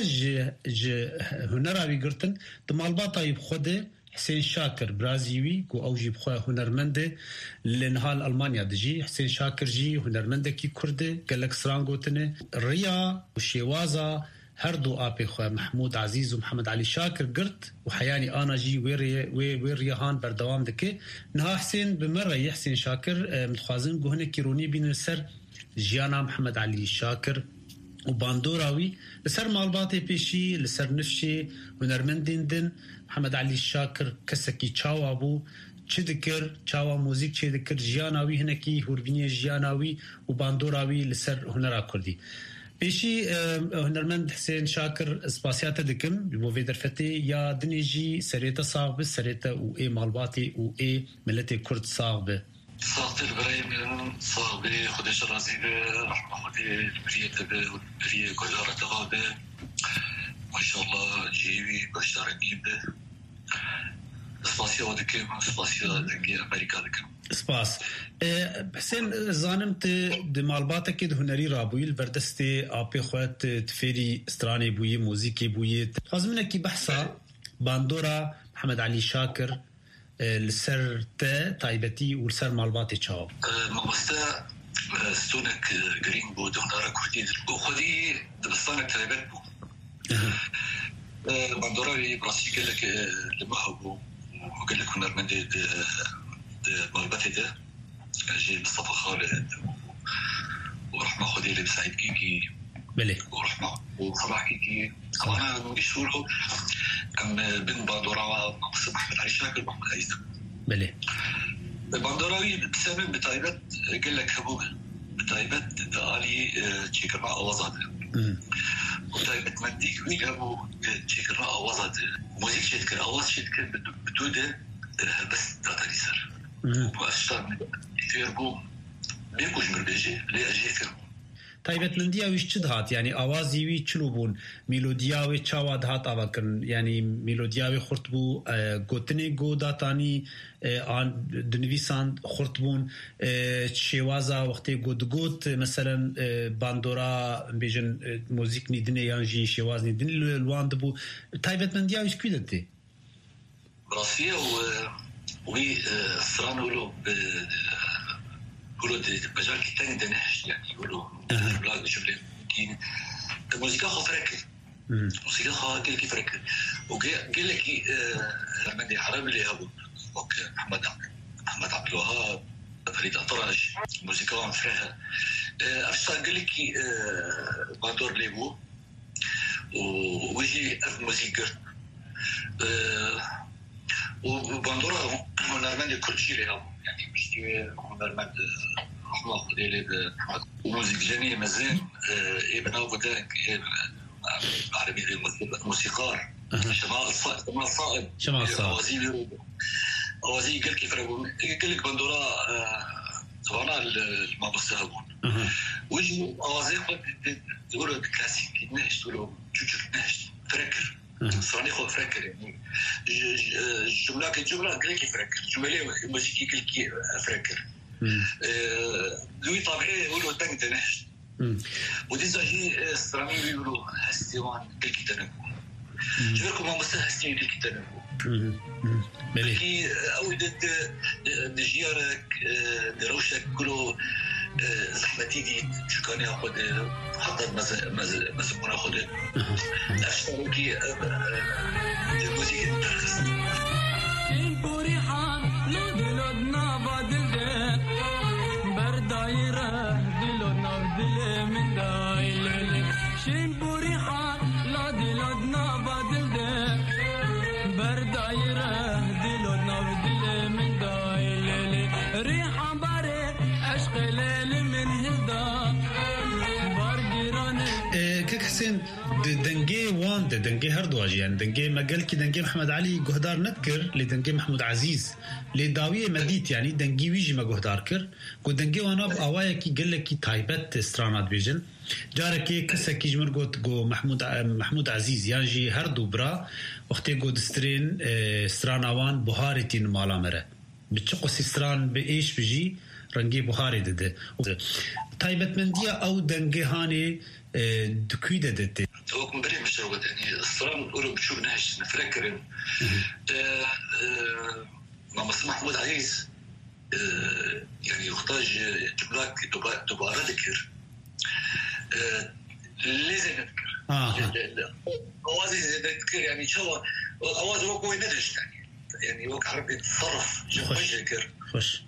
ji hunera wî girtin di malbatayê bi xwe de Hüseyin Şakir birazî wî got ew jî bi xwe hunermend e li nihal Almanya de jî Hüseyin Şakir jî hunermendekî Kurd e gelek stran gotine riya û şêwaza her du apê xwe Mehmûd Ezîz û Mihemed Elî Şakir girt û heyanî ana jî wê riyahan berdewam dike. Niha Hüseyin bi me reyê Hüseyin Şakir dixwazin got hinekî ronî bînin ser jiyana Mihemed Elî Şakir û bandora wî li ser malbatê pêşî li ser nifşê hunermendên din. Mihemed Elî Şakir kesekî çawa bû çi dikir çawa muzîk çê dikir jiyana wî hinekî hûrbîniyê jiyana wî û bandora wî li ser hunera Kurdî. Pêşî hunermend Hüseyin Şakir spasiya te dikim bo vê derfetê ya dinê jî serête sağ bi serête û ê malbatê û ê milletê Kurd sağ bi. Sağdır birayım sağ bi Xudeş razî bi rahmetê biriyete bi biriyê gudarete be maşallah jî başarî bi spasiya dikim spasiya dengê Amerika dikim. Spas. Hüseyin zanim te di malbatekê di hunerî rabûyî li berdestê apê xwe tifêrî stranê bûyî muzîkê bûyî dixwazim hinekî behsa bandora Mihemed Elî Şakir li ser te taybetî û li ser malbatê çawa. Mamoste stonek girîng bû di hunera Kurdî û xwedî dibistanek taybet bû. Bandora wî birasî gelek li me hebû û gelek hunermendê di malbatê de jî Mustafa Khalid û rehma Xwedê li Saîd Kîkî û rehma û Sabah Kîkî ana mîşûr em bin bandora Mihemed Elî Şakir Mihemed Ezîz. Bandora wî sebeb bi taybet gelek hebû bi taybet di alî çêkirina awaza de û taybetmendî wî hebû çêkirina awaza de muzîk çê dikir awaz çê dikir bi dû de helbest datanî ser. Taybetmendiya wî çi dihat yani awazî wî çi bûn melodiya wê çawa dihat avakirin yani melodiya wê xurt bû gotinê got datanî an dinivîsan xurt bûn şêwaza wextê got digot meselen bandora bêjin muzîknî dinê yan jî şêwaznî dinê li wan dibû taybetmendiya wî kî de Rasiye وي الصران يقولوا يقولوا المجال الثاني ده نهش يعني يقولوا لا شوف لي الموسيقى خو فركل موسيقى خو كيف فركل وقال لك لما دي حرام اللي ابو محمد عبد الوهاب فريد الأطرش موسيقى عم فرها افشار قال لك باندور ليبو ويجي موسيقى وباندورا هنرمند كردشي لها يعني مش هنرمند رحمة خدي لي وموسيقى جميل مزين ابن ابو داك عربي موسيقار شمال صائب اوازي قال كيف قال لك باندورا طبعا المبصرون وجو اوازي تقولوا كلاسيك نهش تقولوا تشوف نهش تفكر صاني خو فكر يعني جمله كجمله قال كيف فكر جمله موسيقى قال كيف فكر دوي طبيعي يقولوا تنك تنحش ودي زاجي استرامي يقولوا هستيوان تلكي تنبو جبركم ما بس هستيوان تلكي تنبو بلكي أو دجيارك دروشك كله زحمتي دي شو كان ياخد حتى مزبون ياخد أشتركي الموسيقى ترخص البوريحان لودنا بدل بردايره دلنا بدل من دايل شين بوريحان لودنا بدل بردايره دلنا بدل من دايل ريحه باري عشق ليل من هدا كيك حسين دنجي وان دنجي هردواجي يعني دنجي ما قال كي دنجي محمد علي جهدار نذكر لدنجي محمود عزيز لداوية مديت يعني دنجي ويجي ما جهدار كر ودنجي وانا بأوايا كي قال لك كي تايبت استرانات بيجن جاركي كسا كي جمر قلت جو محمود عزيز يعني هردو برا وقتي جو دسترين استراناوان بهارتين مالا مره بتشقو سيستران بإيش بيجي رنجي بخاري دده تايبت من ديا أو دنجي هاني دكويدة دده هو كم بريء مشروع يعني الصراحة نقوله بشوف نهش نفكر مع محمود عزيز يعني يحتاج جملات دبارة ذكر لازم نذكر أوازي نذكر يعني شو أواز هو قوي ندش يعني هو عربي يتصرف جمش ذكر خوش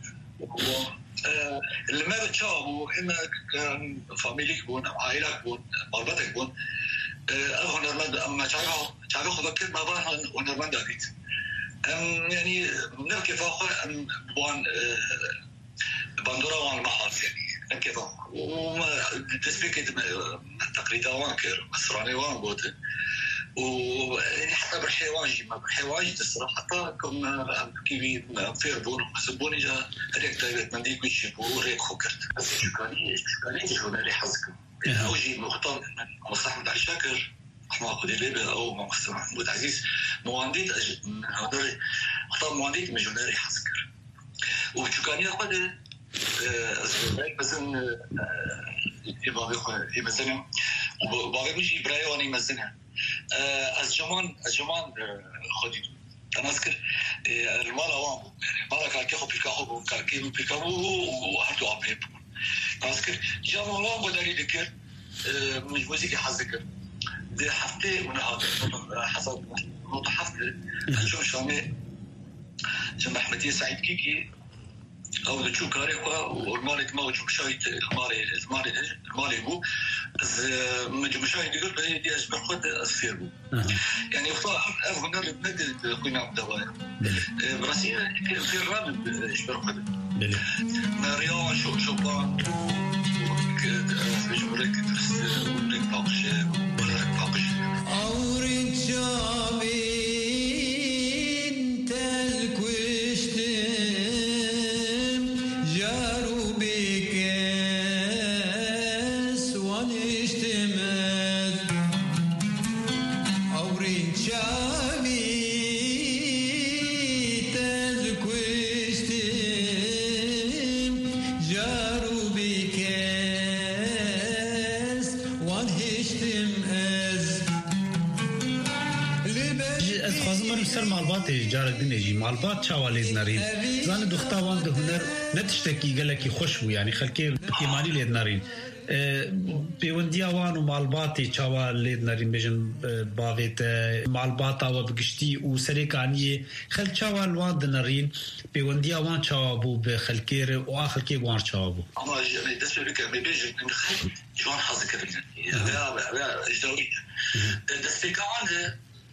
اللي ما بتشاهدوا إما كان فاميليك بون أو عائلك بون مربطك بون هنرمند أما شعره خذكر ما بان هنرمند أبيت يعني نركي فاخر بوان باندورا وان محل يعني نركي فاخر وما تسبيك تقريدا وان كير مصراني وان بوت ويعني حتى بالحيوان جي ما بالحيوان الصراحة حتى كنا كيفي فيربون حسبوني جا هريك تايبت من ديك ويشيبو وريك خوكرت شكاني جونالي حزكم أوجي مختار من مصلحة علي شاكر أحمد قديلي أو مع محمود عزيز موانديد من هذول مختار موانديد من جونالي حزكر وشكاني أخذ مثلا يمزنها وبعدين مش إبراهيم يمزنها از جمان خودی انا اذكر المال اوام مالك على كيخو بيكاخو كاكيم بيكاخو وهردو عبيب اذكر جام اوام بداري ذكر مش موسيقى حذكر دي حفته ونهار حسب نقطه حفله شو شامي جنب احمديه سعيد كيكي او ده شو كاريكوا والمالك ما وجه شايت المالي هو مجمع شايت يقول لي دي اجبر خد اسفيرو يعني هنا بندل قينا بدوايا براسيا في الراب اجبر خد ماريو شوبان بجمرك درس ولك باقش ولا باقش اورين شامي جارك دنيجي معلبات شواليد نارين زان دختاوان ده هنر نتشتكي قالك خوشبو يعني خلكي كيماني ليد نارين بيوندياوان ومعلباتي شواليد نارين بيجن باغيت معلباتا وبقشتي وسريكانيه خل شوالوان ده نارين بيوندياوان شوابو بخلكير واخر كي وان شوابو اما يعني دسبه بك بيجن خل جوان حظك لا اجدوي دسبه كمان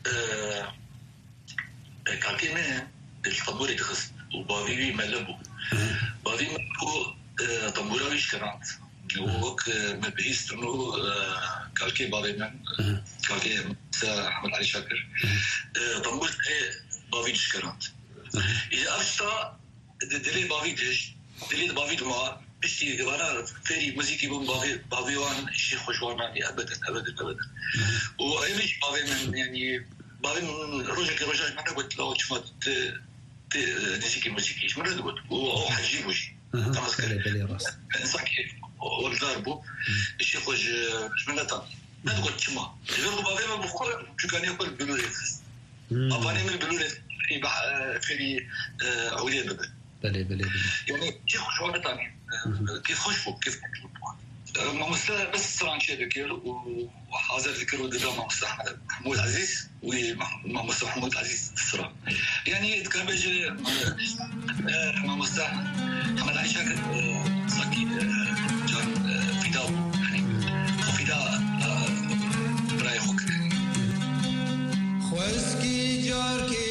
كاكيمه الطنبور يدخس وبابي ملبو بابي ملبو طنبورة ويش كرانت ووك مبهيست انه كالكي بابي من كالكي احمد علي شاكر طنبور بابي ويش كرانت اذا افشتا دلي بابي ديش دلي بابي دما بشتي وانا فيري موسيقي بون بابي وان شيء خوشوان يعني ابدا وايمش بابي من يعني بعدين رجع معنا قلت له شو نسيك الموسيقى شو مرة قلت وهو حجيبه شيء بلي راس صحيح والضربو الشيء خوج جملة ما تقول كما غير ما بفكر شو كان يقول بلوريس أباني من بلوريس في عولية بلي يعني كيف شو هذا تاني كيف خوشبو كيف ما مستوى بس صار شيء ذكر وحاضر ذكر وده ما مستوى محمود عزيز وما مستوى محمود عزيز الصراحة يعني كان بيجي ما مستوى محمد علي شاكر صاكي جان فداء يعني فداء براي خوك خوسكي جاركي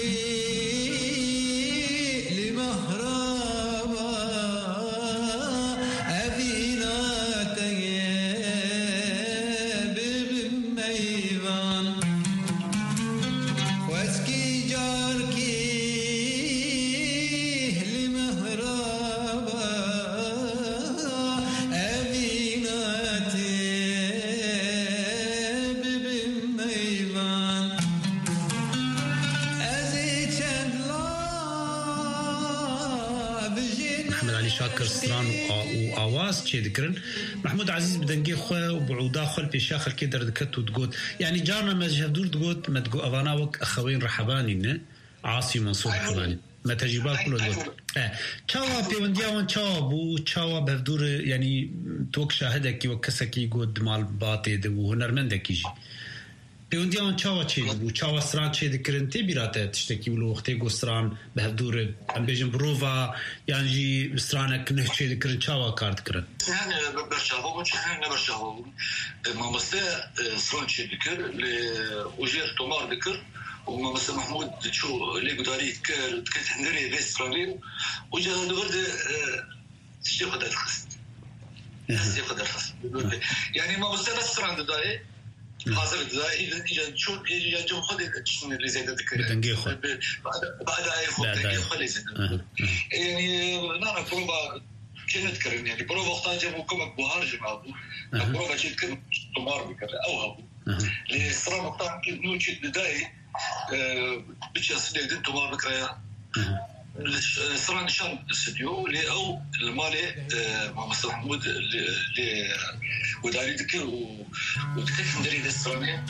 ذكرن محمود عزيز بدنجي خو وبعودا خل في شاخل كده دكت وتقول يعني جارنا ما جهدور تقول ما تقول أظنا وك أخوين رحباني عاصي منصور رحباني ما تجيبات كله تقول تشاوا في وندياون تشاوا بو تشاوا بهدور يعني توك شاهدك وكسكي يقول مال باطي وهنرمندك يجي بيونديان تشاوا شيء وتشاوا سران شيء ذكرنتي براته تشتكي ولو وقتي قصران بهدور ام بيجن بروفا يعني سرانك نه شيء ذكرن تشاوا كارت كرن يعني برشاو وشحن برشاو ما مستى سران شيء ذكر لوجير تومار ذكر وما مستى محمود شو اللي قداري كنت هندري بيسترالي وجا دورد تشتي قدر الخص تشتي قدر الخص يعني ما مستى بس سران داي حاضر إذا شو يجي جو خد اللي زي ده كده بدنجي خد بعد أي خد بدنجي خد اللي زي ده يعني نعرف بروفا كنت كرني يعني بروفا وقتها جابوا كم بوهار جماعة بروفا شيء كم تمار بكرة أو هبو للصراحة وقتها كل نوع شيء بداية بتشي أصلي قدم تمار بكرة الصراحة نشان الاستوديو اللي أو المالي مع مستر محمود اللي وداري ذكر وذكرت مدري للصراحة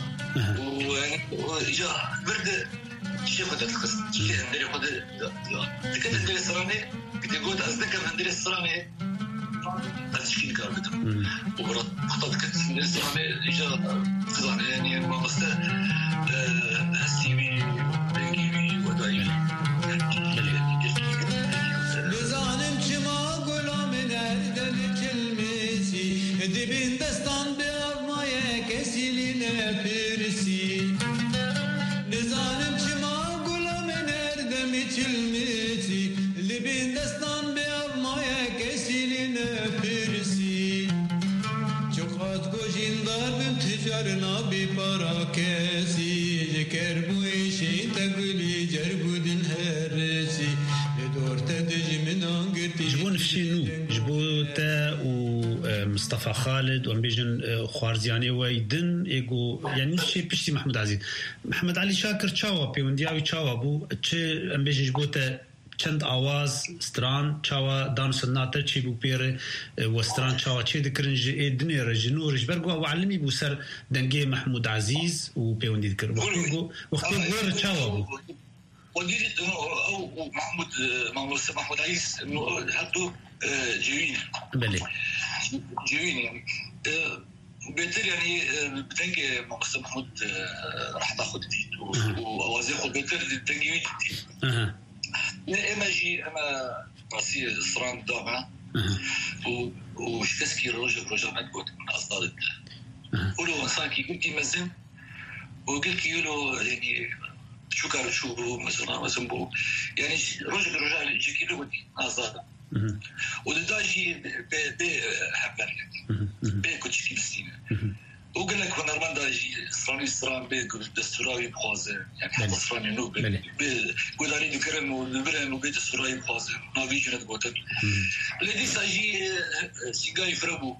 وإجا برد شيء قدر القصة شيء مدري قدر ذكرت مدري الصراحة قد يقول أصدق مدري الصراحة تشكيل كاربته وبرد خطأ ذكرت مدري الصراحة إجا تزعل يعني مع مستر هسيبي بنجيبي وداري دبين دستان بأفمايا كسيلين برسي نزانم شما قولا من اردم تلمسي دبين دستان بأفمايا كسيلين برسي چقات گوشين داربم تجارنا بپارا كسي جكر بوشي تقولي جربو دن هرسي لدور تدج من انقرتي جبون فشينو جبوتا مصطفى خالد ومبيجن خوارزياني ويدن ايجو يعني شيء بيشتي محمد علي شاكر تشاوا بيوندياوي تشاوا بو تشي امبيجن جبوتا چند آواز ستران تشاوا دانس الناتر تشي بو بير وستران تشاوا تشي ذكرنج ادني رجنورج برغو وعلمي بو سر دنجي محمود عزيز وبيوندي ذكر وقتو غير تشاوا بو ودي او محمود عزيز هادو جوين بلي جوين يعني بيتر يعني بتنجي مقصد محمود راح تاخذ جديد ووازي خد بيتر تنجي جديد اما جي اما راسي صران دابا وش تسكي رجع ما تقول من اصداد قولوا صاكي قلت مزن وقلت له يعني شو كان شو مثلا بو يعني رجع يجي كده ودي اصداد وداجي بحبر بكوتش كيسين وقال لك وانا رمان داجي صراني صران بالدستوراوي بخوازه يعني حتى صراني نو بقول عليه ذكرن والبرن وبيت الدستوراوي بخوازه نافيجن تقولت لدي ساجي سيجاي فربو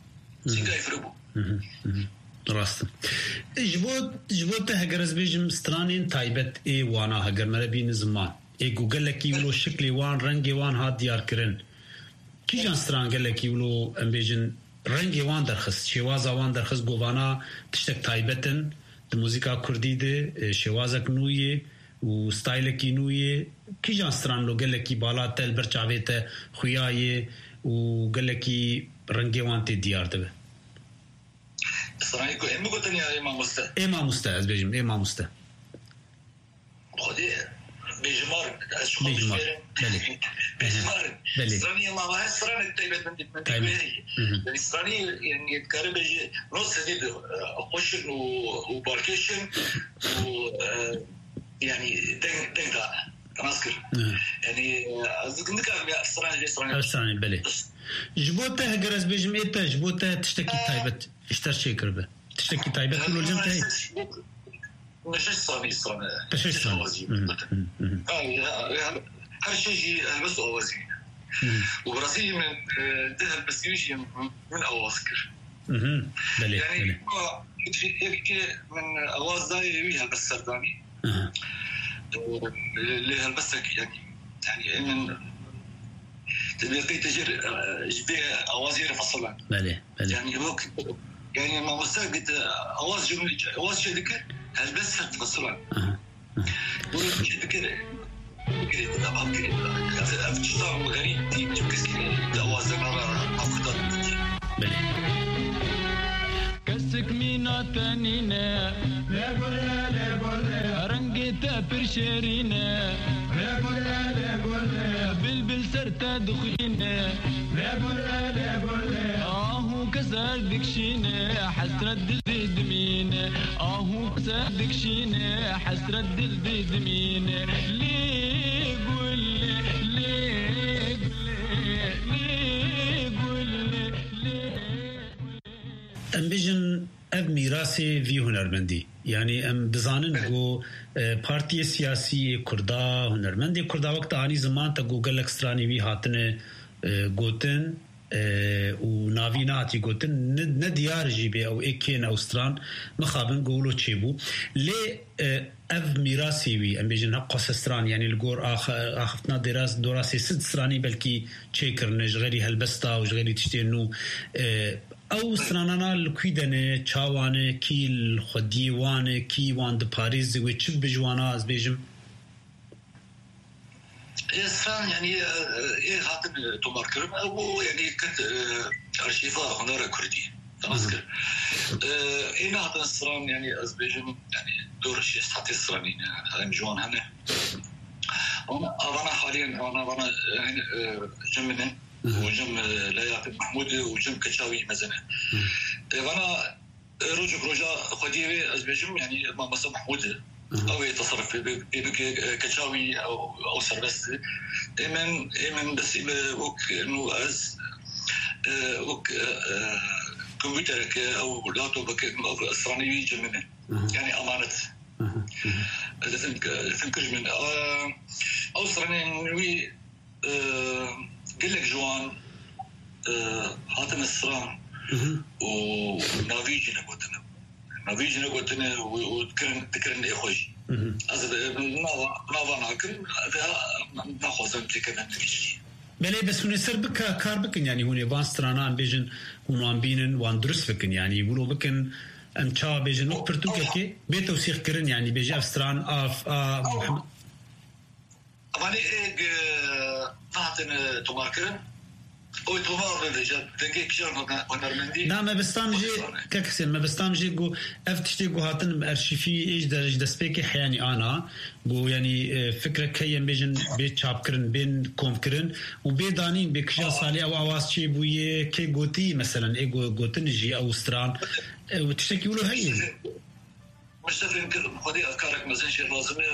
راست جبوت هجرز بيجم سترانين تايبت اي وانا هجر مربين زمان اي قال لك يقولوا شكلي وان رنگي وان هاد ديار كرن کی جان سترانگل کی ولو ام بیجن رنگی وان درخست شواز وان درخست گوانا تشتک تایبتن د موزیکا کردی ده شوازک نویه و ستایل کی نویه کی جان ستران لو گل کی بالا تل برچاویت خویای و گل کی رنگی وان تی دیار ده سترانی کو ام گوتنی امام مستا از بیجم امام مستا خودی بيجمار بيجمار بيجمار إسرائيل ما هو إسرائيل تايبت من تايبه إسرائيل يعني يتكلم بيجي نص هدي خوشن وباركيشن و يعني دين ده تناسكر يعني أذكر كم إسرائيل بلي جبوته جرس بيجميته جبوته تشتكي تايبت اشتري كربه تشتكي تايبت كله جنتي مش صاني هر شيء بس أوازي وبرازيل من ذهب بس يجي من أواسكر يعني من أواز داي ويها بس سرداني اللي هالبسك يعني من تبي تجر جبي أوازي رفصلان يعني هو يعني ما مستعد أواز جملة أواز شيء ذكر هل بس تفصلان وش كده كده أبغى كده أفتشتغل غريب تيجي كسكين أوازنا أفضل بلي كسك مينا تانينا رنجتا برشرينا بلبل سرتا دخينا آهو كسر دكشينا حسرة دمينا آهو كسر دكشينا حسرة دمينا ليه قول ليه قول امبيجن اب ميراثي في هنرمندي يعني ام دزانن جو بارتي سياسي كردا هنرمندي كردا وقت اني زمان تا جوجل اكستراني وي هاتنه گوتن و ناویناتی گوتن ندیار جیبه او اکین اوستران مخابن گولو چیبو لی اف میراسی وی ام بیجن حق سستران يعني الجور اخفتنا دراسي ست سراني بلكي تشيكرنج غيري هلبستا وغيري تشتينو او سرانانا الكويدنه چاوانه کی الخديوانه کی وان د باريس و چ بجوانا از بیجم إسرائيل يعني إيه هاتن تماركرم أو يعني كنت أرشيفة هنرا كردي تمسكر إيه هاتن إسرائيل يعني أزبيجن يعني دور شيء ساتي إسرائيل هذا مجوان هنا أنا حاليا أنا يعني جمنا وجم لياقة محمود وجم كشاوي مثلا أنا رجع خديوي أزبيجن يعني ما مثلا محمود أو يتصرف كشاوي أو سربست إيمن بس وك إنه أز وك كمبيوترك أو لابتوبك إنه إسرائيلي جمنة يعني أمانة فنكر من أو إسرائيلي قل لك جوان هاتن إسرائيل ونافيجنا قلتنا نافيجنا قلتنا وذكرنا إخوي هذا نافا ناكل هذا ناخذ كذا بله بس ونسر بك كار بكن يعني هون يبانسترانا عم بيجن هون عم بينن وان درس بكن يعني يقولوا بكن أن شا بيجن وقتو كي بيتوسيخ كرن يعني بيجي أفستران محمد أماني نهتن تماركرن أو تمار بيجا تنجي كشر هنرمندي نعم بستامجي ككسر ما بستامجي جو أفتشتي جو هاتن أرشيفي إيش درج دسبيكي حياني أنا جو يعني فكرة كيان بيجن بيت شاب كرن بين كوم كرن وبيدانين بكشا صالي أو عواز شيء بويه كي جوتي مثلا إيه جوتنجي أو ستران وتشتكي له هي مش تفهم كل خدي أفكارك مثلا شيء لازمه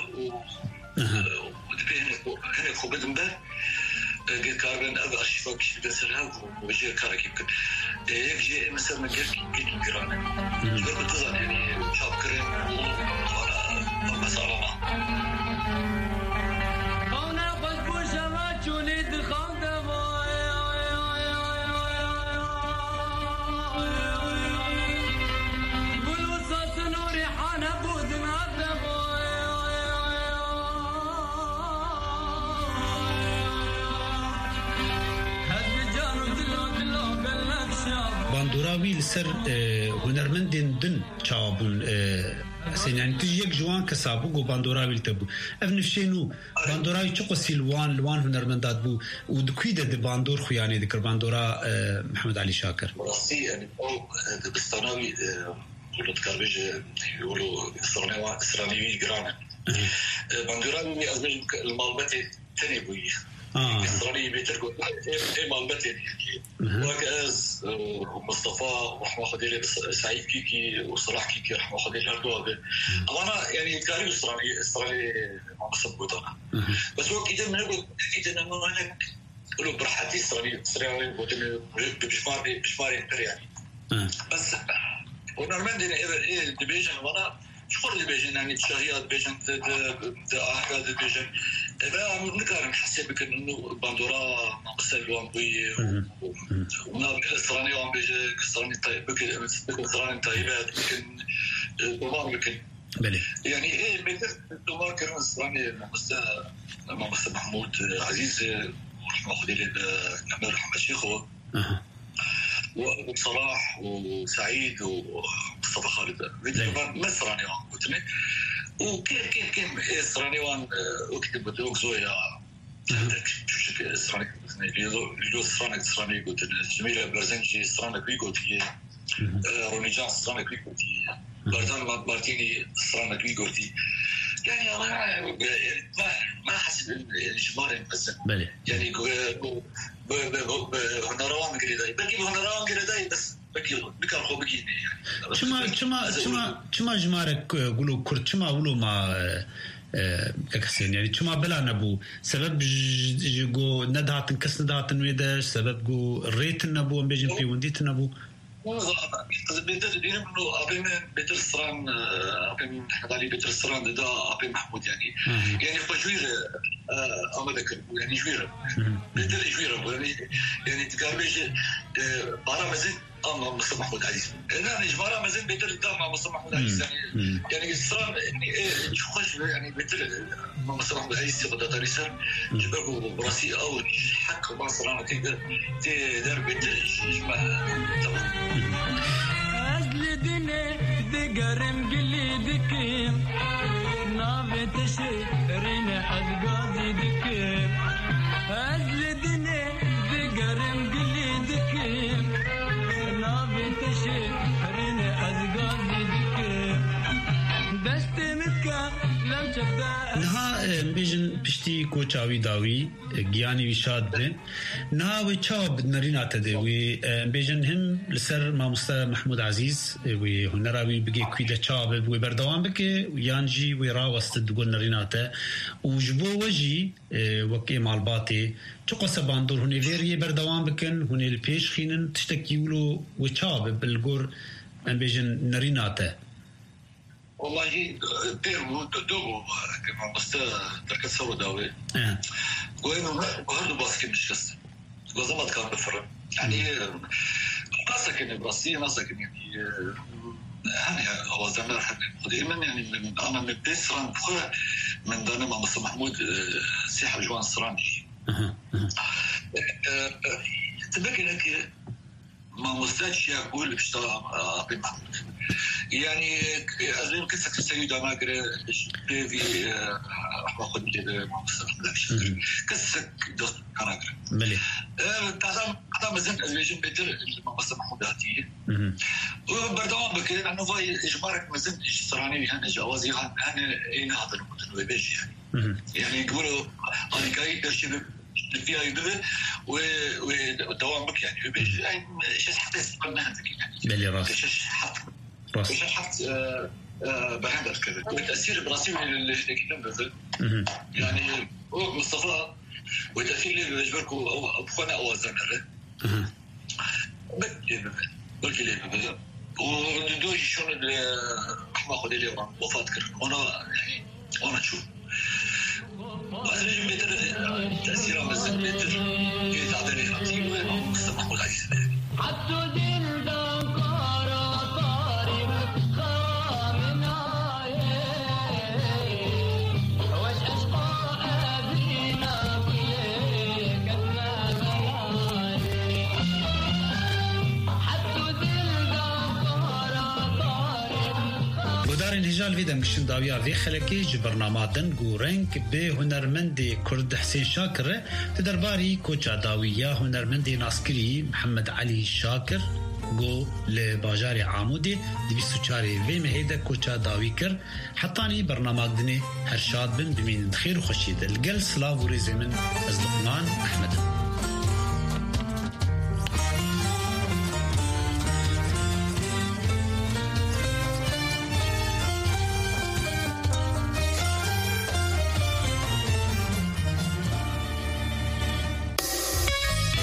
وتبي هنا خبز مبه قد كاربن أبغى أشوفك كيف بنسرها وبيجي كارك يمكن يجي مثلا من غير كيف جيرانه إذا كنت تظن يعني شاب كريم وأنا مسألة أنا قلبي شمعت وليد الخندق والوسط نوري حنا بود نعذب هاد باندوراوي لسر هنرمندين دن تشابون سنان تجيك جوان كسابو جو باندوراوي تبو افنفشينو باندوراوي تشقو سيلوان لوان هنرمندات بو ودكويده دي باندور خياني ذكر باندورا محمد علي شاكر راسي يعني او بالصناوي ولو تكربج يقولوا اسرائيلي جرانا باندوراوي ازمج المالبتي تاني بوي إسرائيلي بيتركوا مالبتي وكأز ومصطفى ورحمة خديلي سعيد كيكي وصلاح كيكي رحمة خديلي هردوها أنا يعني كاريب إسرائيلي ما مصبوطنا بس وقت إذا منقول إذا أنا هناك ولو برحتي إسرائيلي بشماري يعني بس ونرمند إيه دبيجن وانا شكر دبيجن يعني تشهيات دبيجن أحد دبيجن إذا نكرر حسيبك إنه باندورا مقصد وان بي وناب إسرائيلي وان بيجي إسرائيلي طيب بكل إسرائيلي طيبات بكن دومان بكن يعني إيه بيتر دومان كرن إسرائيلي مقصد محمود عزيز ورحمة خديلي نعمل رحمة شيخه وصلاح وسعيد ومصطفى خالد مصراني قلت لك وكيف إسرائيلي وان وكتب بدوق زويا شو شكل إسرائيلي ليلو إسرائيلي قلت جميلة برزنجي إسرائيلي قلت روني جان إسرائيلي قلت بردان مارتيني إسرائيلي قلت يعني أنا ما حسب الجمال مزن يعني هنروان قريداي بلكي هنروان قريداي بس بكر خو بكيني يعني شما جمارك قولوا كرت شما قولوا ما كحسين يعني شما بلا نبو سبب جو ندهات كس ندهات نويداش سبب جو ريت نبو بيجن في ونديت نبو بيتر دينا منو أبي بيتر السران أبي محمد علي بيتر السران ده أبي محمود يعني فجوير أما ذكر يعني جوير بيتر جوير يعني تقاربش بارا مزين أما مصطفى محمود عزيز أنا نجمارا مزين بيتر ده مع مصطفى محمود عزيز يعني السران يعني شخص يعني بيتر مع مصطفى محمود عزيز تبغى تاريسر جبروا براسي أو حق ما سران تقدر تدار بيتر جماعة تمام أجلدني دقرم قلي دكيم نافي تشرين حد قاضي دكيم أجلدني دقرم قلي دكيم نافي تشرين حد قاضي دكيم دست متكا لم تبدأ نها بيجن بشتي كوچاوي داوي گياني وشاد بن نها وچاب نرينات دوي بيجن هم لسر ماموستا محمود عزيز وي هنراوي بگي كويده چاب وي بردوام بك يانجي وي راوست دغول نرينات وجبو وجي وكي مالباتي چقس باندور هني فيري بردوام بكن هني البيش خينن تشتكيولو وچاب بالغور بيجن نرينات والله ديرو دوغو كما تركت سوا داوي وينو هردو باسكي مش كست وزمت كان بفرق يعني ناسا كني براسي ناسا كني يعني هو زمان دائما يعني انا من بيسران بخير من دانا مع مصطفى محمود سيحة جوان سراني تبقى لك ما مستاش يقول بشتغل أبي محمود يعني أزلين كسك السيدة ما قرأ في أخذ جد ما مستاش كسك دوست كان قرأ ملي تعلم مزين أزلين بيتر ما مستاش محموداتي وبردوام بكرة إنه في إجبارك مزين إجتراني هنا جوازي هنا إيه هذا المدن بيجي يعني يقولوا أنا كاي درشي فيها يدبر ودوام بك يعني بيجي شيء حتى يستقبلنا هذيك يعني بلي راس شيء حط بهندل كذا والتأثير براسي اللي كنا بذل يعني هو مصطفى والتأثير اللي بيجبركوا أو بخونا أو زمرة بلكي ليه بذل وندوي شون اللي ما خد لي وفاة كرم أنا شو أزرج متر تأثيره مزج متر في تعبير خطير وما مستمح ولا يسمع حتى دين دانكارا طارق خامنا وش أشقى أبينا كلي كنا حتى دين جال ویدم گشتن داویا وی خلکی جبرنامه دن گورنگ به هنرمند کرد حسین شاکر تدرباری کوچا داویا هنرمند ناسکری محمد علی شاکر گو لباجار عامودی 24 وی مهیده کوچا داوی کر حتانی برنامه دنی هر شاد بن بمین خیر و خوشید الگل سلاو و ریزی من از لقمان احمد.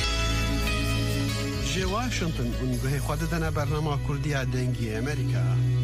واشنطن اونگوه خود دنا برنامه کردی دنگی امریکا